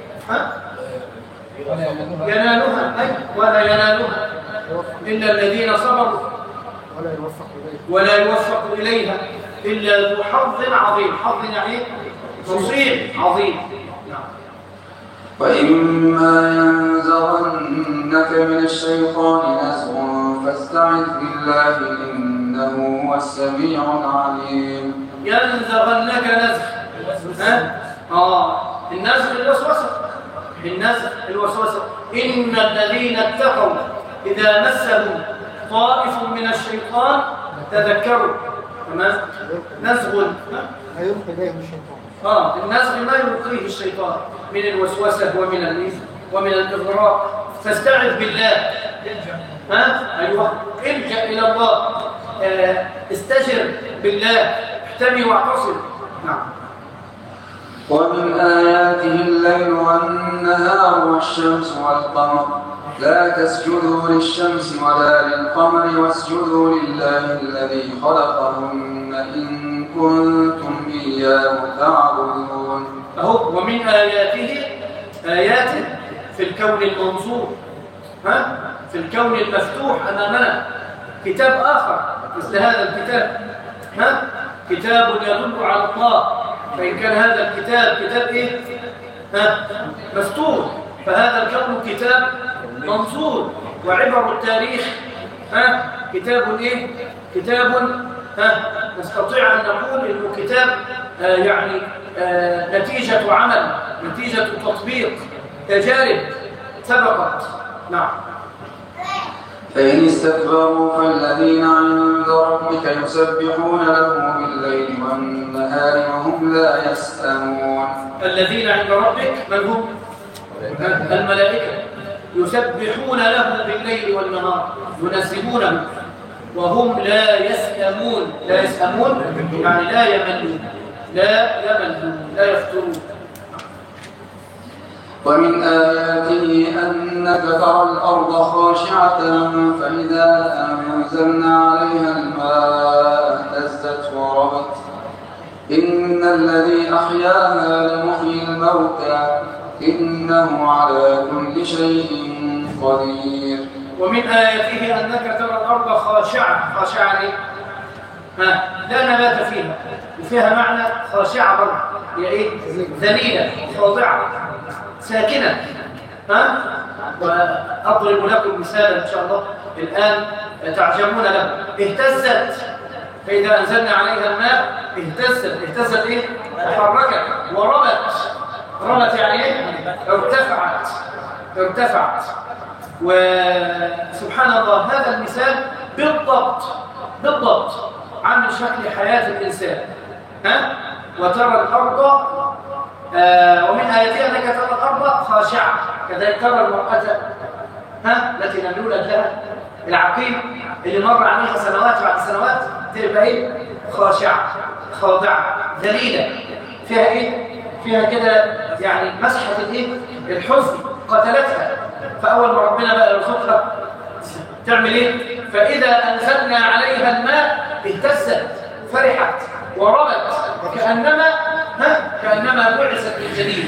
ينالها، ولا ينالها إلا الذين صبروا ولا يوفق إليها إلا ذو حظ عظيم. حظ يعني نصيب عظيم. وإما ينزغنك من الشيطان نزغ فاستعذ بالله إنه هو السميع العليم. ينزغنك نزغ، النزغ الوسوسة. إن الذين اتقوا إذا مسهم طائف من الشيطان تذكروا. تمام. نزغ لا يلقي إليهم الشيطان. النزغ ما يلقيه الشيطان من الوسوسة ومن الإغراء. فاستعذ بالله. أيوة، الجأ إلى الله، استجر بالله، احتمي واعتصم. نعم. ومن آياته الليل والنهار والشمس والقمر لا تسجدوا للشمس ولا للقمر واسجدوا لله الذي خلقهن إن كنتم إياه تعبدون. ومن آياته في الكون المنظور، في الكون المفتوح أمامنا كتاب آخر مثل هذا الكتاب، كتاب يدل على الله. فإن كان هذا الكتاب كتاب إيه؟ مفتوح، فهذا الكون كتاب منظور. وعبر التاريخ كتاب إيه؟ كتاب نستطيع أن نقول إنه كتاب يعني نتيجة عمل، نتيجة تطبيق، تجارب سبقت. نعم. فإن استكبروا فالذين عند ربك يسبحون له بالليل والنهار وهم لا يسأمون. الذين عند ربك من هم؟ الملائكة يسبحون له بالليل والنهار، ينزهونه وهم لا يسأمون. لا يسأمون يعني لا يملون، لا يفترون. ومن آياته أنك ترى الأرض خاشعة فإذا أنزلنا عليها الماء اهتزت وربت إن الذي أحياها لمحيي الموتى إنه على كل شيء قدير. ومن آياته أنك ترى الأرض خاشعة. خاشعة إيه؟ لا نبات فيها، وفيها معنى خاشعة برضه، هي إيه؟ ذليلة خاضعة ساكنة. وأضرب لكم مثالا إن شاء الله الآن تعجبون له. اهتزت، فإذا أنزلنا عليها الماء اهتزت إيه؟ تحركت. وربت يعني إيه؟ ارتفعت. وسبحان الله هذا المثال بالضبط عن شكل حياة الإنسان. وترى الأرض ومن آياتها أنك ترى الأرض خاشعة، كذلك ترى المرأة التي لم يولد لها العقيم اللي مر عليها سنوات بعد سنوات تبقى إيه؟ خاشعة خاضعة ذليلة، فيها إيه؟ فيها كده يعني مسحة الإيه؟ الحزن قتلتها. فأول ما ربنا بقى يرزقها تعمل إيه؟ فإذا أنزلنا عليها الماء اهتزت فرحت وربت كأنما بعثت من جديد.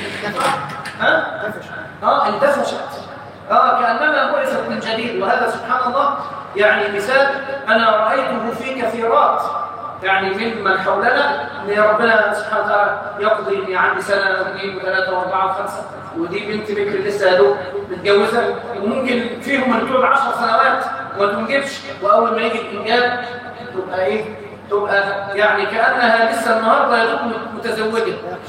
انتفشت كأنما بعثت من جديد. وهذا سبحان الله يعني مثال أنا رأيته في كثيرات يعني ممن حولنا، ان ربنا سبحانه وتعالى يقضي اني عندي سنه واثنين وثلاثه واربعه وخمسه، ودي بنت بكر لسه يا دوب متجوزه، وممكن فيهم اللي تقعد 10 سنوات وما تنجبش، واول ما يجي الانجاب تبقى ايه؟ تبقى يعني كانها لسه النهارده يا دوب متزوجه.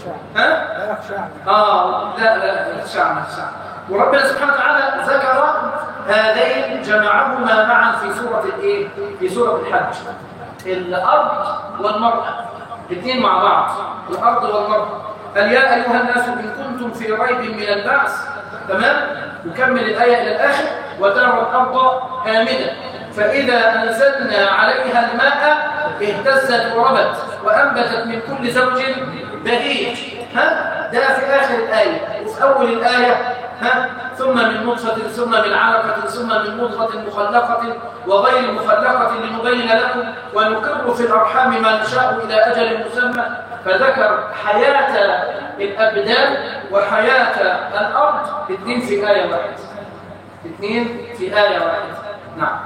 لا شعر. وربنا سبحانه وتعالى ذكر هذين جمعهما معا في سوره الايه؟ في سوره الحج. الأرض والمرأة الاثنين مع بعض، الأرض والمرأة. قال يا أيها الناس إن كنتم في ريب من البعث، تمام؟ نكمل الآية إلى الآخر. وترى الأرض هامدة فإذا أنزلنا عليها الماء اهتزت وربت وأنبتت من كل زوج بهيج. ده في آخر الآية. وفي أول الآية ثم من نطفة ثم من علقة ثم من مضغة مخلقة وغير مخلقة لنبين لكم ونقر في الأرحام ما نشاء إلى أجل مسمى. فذكر حياة الأبدان وحياة الأرض الاثنين في آية واحدة. نعم.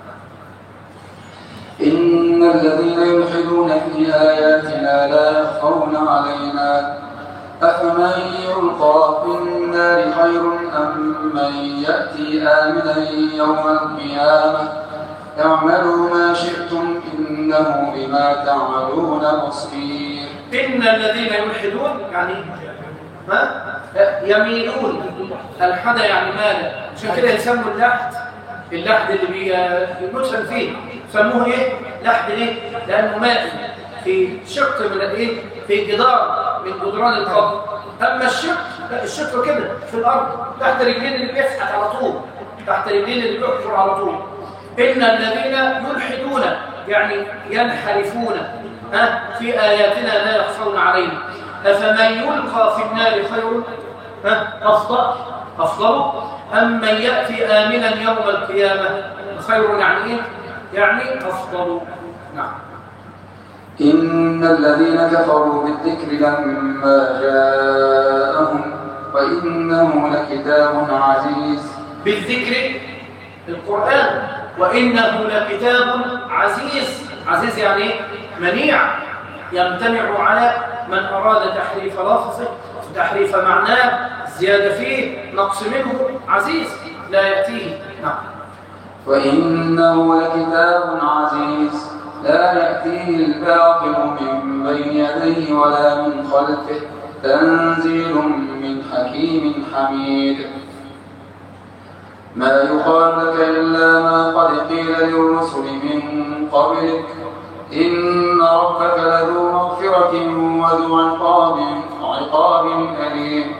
إن الذين يلحدون في آياتنا لا يخفون علينا أفمن يلقى في النار خير أم من يأتي آمنا يوم القيامة اعملوا ما شئتم إنه بما تعملون بصير. إن الذين يلحدون يعني يميلون. الحد يعني مالا، عشان كده يسموا اللحد اللي بيدفن فيه سموه ايه؟ لحد ليه؟ لانه مائي في شق من الايه؟ في جدار من جدران القبر. اما الشق، لا الشق كده في الارض تحت رجلين اللي بيسحت على طول، تحت رجلين اللي بيحفر على طول. ان الذين يلحدون يعني ينحرفون في اياتنا لا يخفون علينا افمن يلقى في النار خير افضل ام من ياتي امنا يوم القيامه خير يعني ايه؟ يعني افضل. نعم. إن الذين كفروا بالذكر لما جاءهم وإنه لكتاب عزيز. بالذكر القرآن، وإنه لكتاب عزيز. عزيز يعني ايه؟ منيع، يمتنع على من أراد تحريف لفظه، تحريف معناه، زيادة فيه، نقص منه. عزيز لا يأتيه. نعم. وإنه لكتاب عزيز لا يأتيه الباطل من بين يديه ولا من خلفه تنزيل من حكيم حميد. ما يقال لك إلا ما قد قيل للرسل من قبلك إن ربك لذو مغفرة وذو عقاب أليم.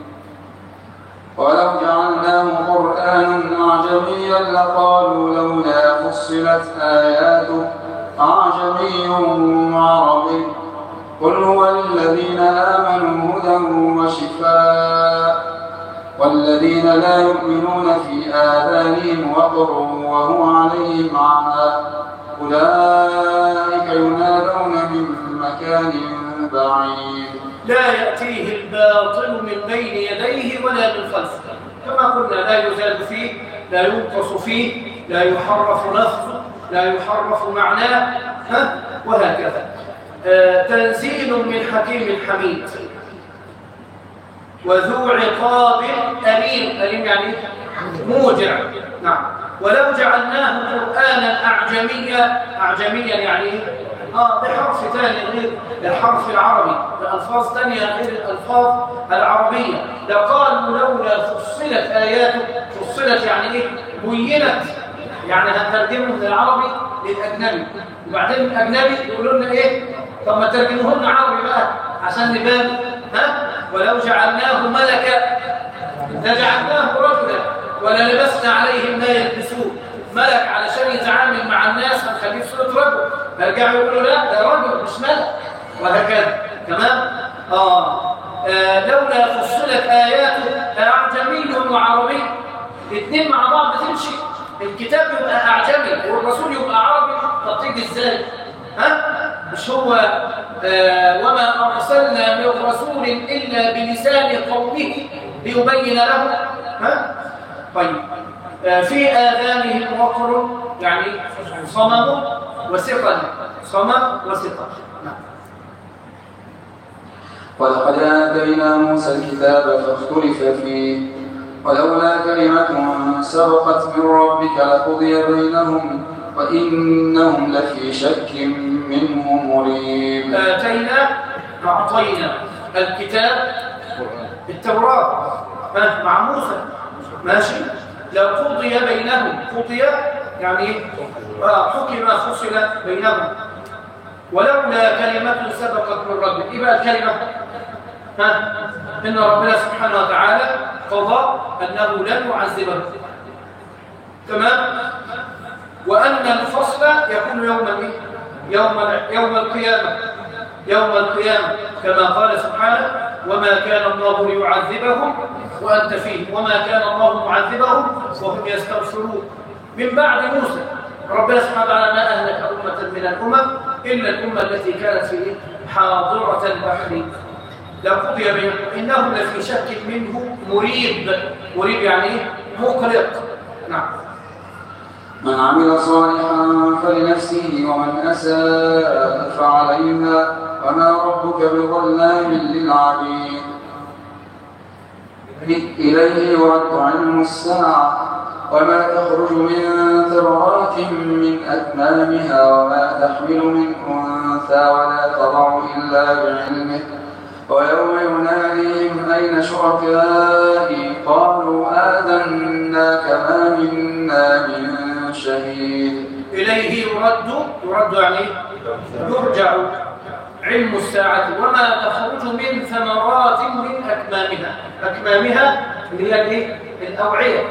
ولو جعلناه قرآنا أعجميا لقالوا لولا فصلت آياته أعجمي وعربي قل هو للذين آمنوا هدى وشفاء والذين لا يؤمنون في آذانهم وقر وهو عليهم عمى أولئك ينادون من مكان بعيد. لا يأتيه الباطل من بين يديه ولا من خلفه، كما قلنا لا يزاد فيه، لا ينقص فيه، لا يحرف لفظه، لا يحرف معناه، وهكذا. تنزيل من حكيم حميد وذو عقاب أليم. أليم يعني موجع. نعم. ولو جعلناه قرآنا أعجميا يعني بحرف ثاني غير الحرف العربي، بألفاظ ثانية غير الألفاظ العربية، لقالوا لولا فصلت آياته. فصلت يعني إيه؟ بينت، يعني هنترجمه من العربي للأجنبي، وبعدين الأجنبي يقولوا لنا إيه؟ طب ما ترجموه لنا عربي بقى عشان نبان. ولو جعلناه ملكا لجعلناه رجلا ولا لبسنا عليهم ما يلبسون. ملك علشان يتعامل مع الناس هنخليه في صورة رجل، فيرجعوا يقولوا لا ده رجل مش ملك، وهكذا. تمام؟ لولا فصلت آياته أعجمي وعربي، الاثنين مع بعض تمشي. الكتاب يبقى أعجمي والرسول يبقى عربي، طب تيجي ازاي؟ مش هو وما أرسلنا من رسول إلا بلسان قومه ليبين لهم. طيب. في آذانهم وقر يعني صمم وثقل. صمم وثقل. ولقد آتينا موسى الكتاب فاختلف فيه ولولا كلمة سبقت من ربك لقضي بينهم وإنهم لفي شك منه مريب. أعطينا الكتاب التوراة مع موسى، ماشي. لو قضي بينهم، قضي يعني حكم فصل بينهم، ولولا كلمة سبقت من ربك. إيه بقى الكلمة؟ إن ربنا سبحانه وتعالى قضى أنه لن يعذبه، تمام؟ وأن الفصل يكون يوم القيامة، يوم القيامة كما قال سبحانه وما كان الله ليعذبهم وأنت فيه وما كان الله معذبهم وهم يستغفرون. من بعد موسى ربنا سبحانه وتعالى ما أهلك أمة من الأمم إلا الأمة التي كانت في حاضرة البحر لقضي بينهم إنهم لفي شك منه مريب. مريب يعني مقلق. نعم. من عمل صالحا فلنفسه ومن أساء فعليها وما ربك بظلام للعبيد. إليه يرد علم الساعة وما تخرج من ثمرات من أكمامها وما تحمل من أنثى ولا تضع إلا بعلمه ويوم يناديهم أين شركائي قالوا آذناك ما منا من شهيد. إليه يرد يعني يرجع علم الساعة وما تخرج من ثمرات من أكمامها اللي هي الأوعية.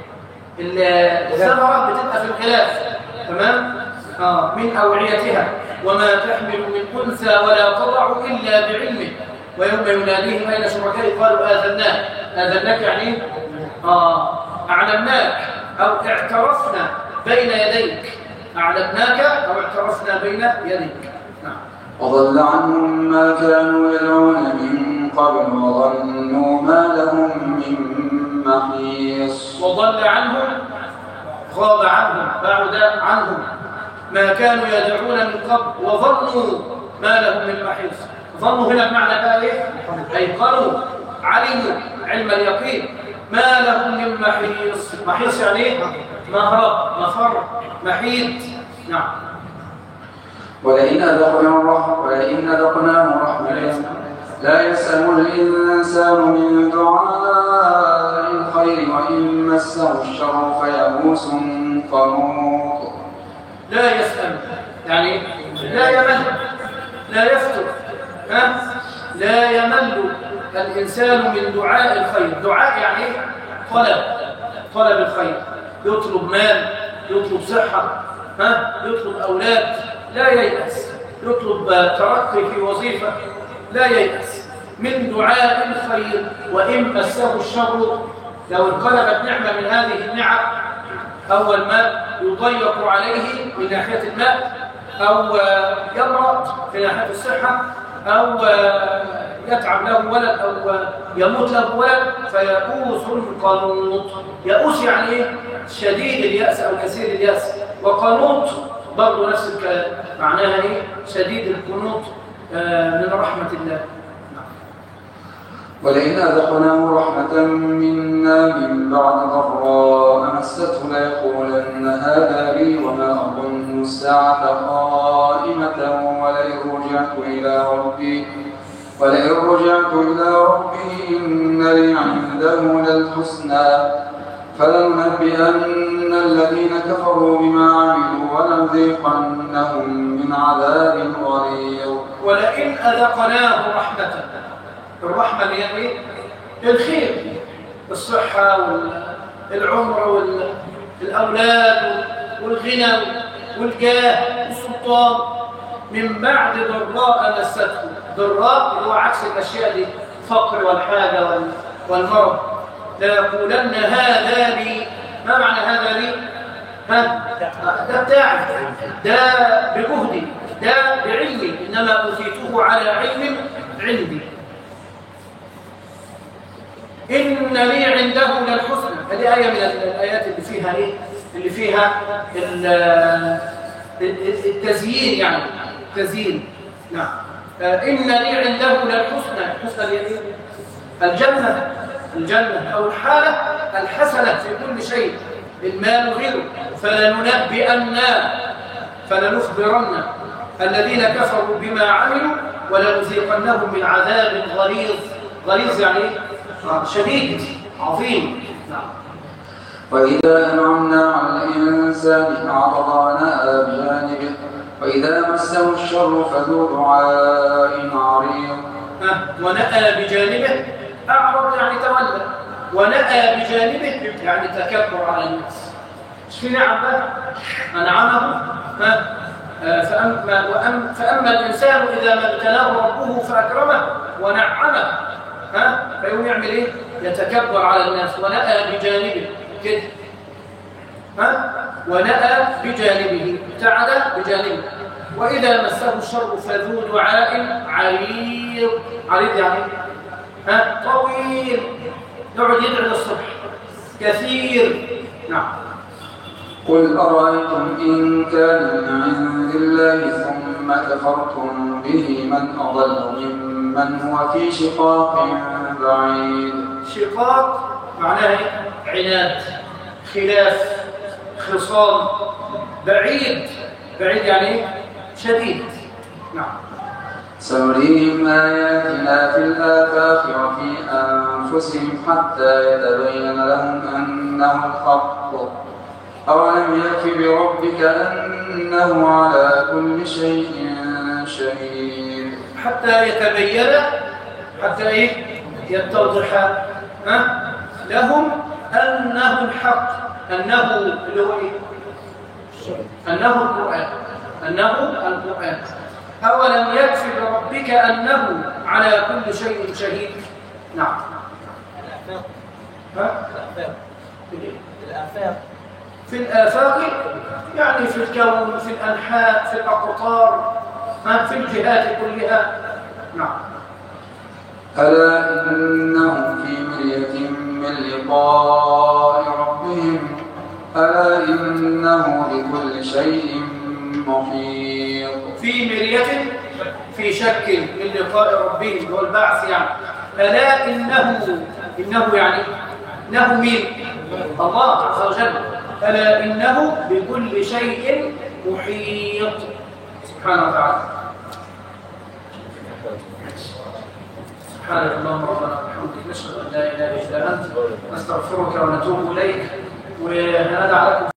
الثمرة بتبقى في الغلاف، تمام؟ من أوعيتها وما تحمل من أنثى ولا تضع إلا بعلمه ويوم يناديهم أين شركائي قالوا آذناك يعني أعلمناك أو اعترفنا بين يديك، أعلمناك أو اعترفنا بين يديك. وضل عنهم ما كانوا يدعون من قبل وظنوا ما لهم من محيص. وضل عنهم غاب عنهم بعد عنهم ما كانوا يدعون من قبل وظنوا ما لهم من محيص. ظنوا هنا بمعنى بقى ايه؟ أيقنوا علموا علم اليقين ما لهم من محيص. محيص يعني ايه؟ مهرب مفر محيط. نعم. ولئن أذقناه رحمة لا يسأم الإنسان من دعاء الخير وإن مسه الشر فيئوس قنوط. لا يسأم يعني لا يمل لا يفتر، لا يمل الإنسان من دعاء الخير. دعاء يعني طلب الخير، يطلب مال، يطلب صحة، يطلب أولاد، لا ييأس، يطلب ترقي في وظيفة، لا ييأس من دعاء الخير. وإن مسه الشر، لو انقلبت نعمة من هذه النعم، أول ما يضيق عليه من ناحية الماء، أو يمرض في ناحية الصحة، أو يتعب له ولد، أو يموت له ولد، فيئوس قنوط. يئوس يعني إيه؟ شديد اليأس أو كثير اليأس. وقنوط برضه نفس الكلام، معناها إيه؟ شديد القنوط من رحمة الله. ولئن أذقناه رحمة منا من بعد ضراء مسته ليقولن هذا لي وما أظن الساعة قائمة ولئن رجعت إلى ربي إن لي عنده للحسنى فلننبئن الذين كفروا بما عملوا ولنذيقنهم من عذاب غليظ. ولئن أذقناه رحمة، الرحمة اللي هي ايه؟ الخير، الصحة والعمر والأولاد والغنى والجاه والسلطان، من بعد ضراء مسته. ضراء اللي هو عكس الأشياء دي، فقر والحاجة والمرض. ليقولن هذا لي. ما معنى هذا لي؟ ده بتاعي، ده بجهدي، ده بعلمي، إنما أوتيته على علم عندي. إن لي عنده للحسنى. هذه آية من الآيات اللي فيها إيه؟ اللي فيها التزيين، يعني تزيين. نعم. إن لي عنده للحسنى. الحسنى هي إيه؟ الجنة أو الحالة الحسنة في كل شيء، المال وغيره. فلنخبرن الذين كفروا بما عملوا ولنذيقنهم من عذاب غليظ. غليظ يعني شديد عظيم. نعم. وإذا أنعمنا على الإنسان أعرض ونأى بجانبه وإذا مسه الشر فذو دعاء عريض. ونأى بجانبه، أعرض يعني تولى، ونأى بجانبه يعني تكبر على الناس. مش في نعم بقى أنعمه، فأما الإنسان إذا ما ابتلاه ربه فأكرمه ونعمه، فيقوم يعمل إيه؟ يتكبر على الناس. ونأى بجانبه كده، ونأى بجانبه، ابتعد بجانبه. وإذا مسه الشر فذو دعاء عريض. عريض يعني طويل، يقعد يدعو للصبح كثير. نعم. قل أرأيتم إن كان من عند الله ثم كفرتم به من أضل ممن هو في شقاق بعيد. شقاق معناه عناد، خلاف، خصام. بعيد يعني شديد. نعم. سنريهم آياتنا في الآفاق وفي أنفسهم حتى يتبين لهم أنه الحق أولم يكف بربك أنه على كل شيء شهيد. حتى يتبين، حتى إيه؟ يتضح لهم أنه الحق، أنه اللي هو إيه؟ أنه القرآن، أنه القرآن. أولم يكف بربك أنه على كل شيء شهيد. نعم. في الآفاق يعني في الكون، في الأنحاء، في الأقطار، في الجهات كلها. نعم. ألا إنهم في مرية من لقاء ربهم ألا إنه بكل شيء محيط. في مرية، في شك من لقاء ربهم والبعث يعني. ألا إنه يعني إنه مين؟ الله عز وجل. ألا إنه بكل شيء محيط سبحانه وتعالى. سبحانك اللهم ربنا وبحمدك نشهد أن لا إله إلا أنت نستغفرك ونتوب إليك. وندع لكم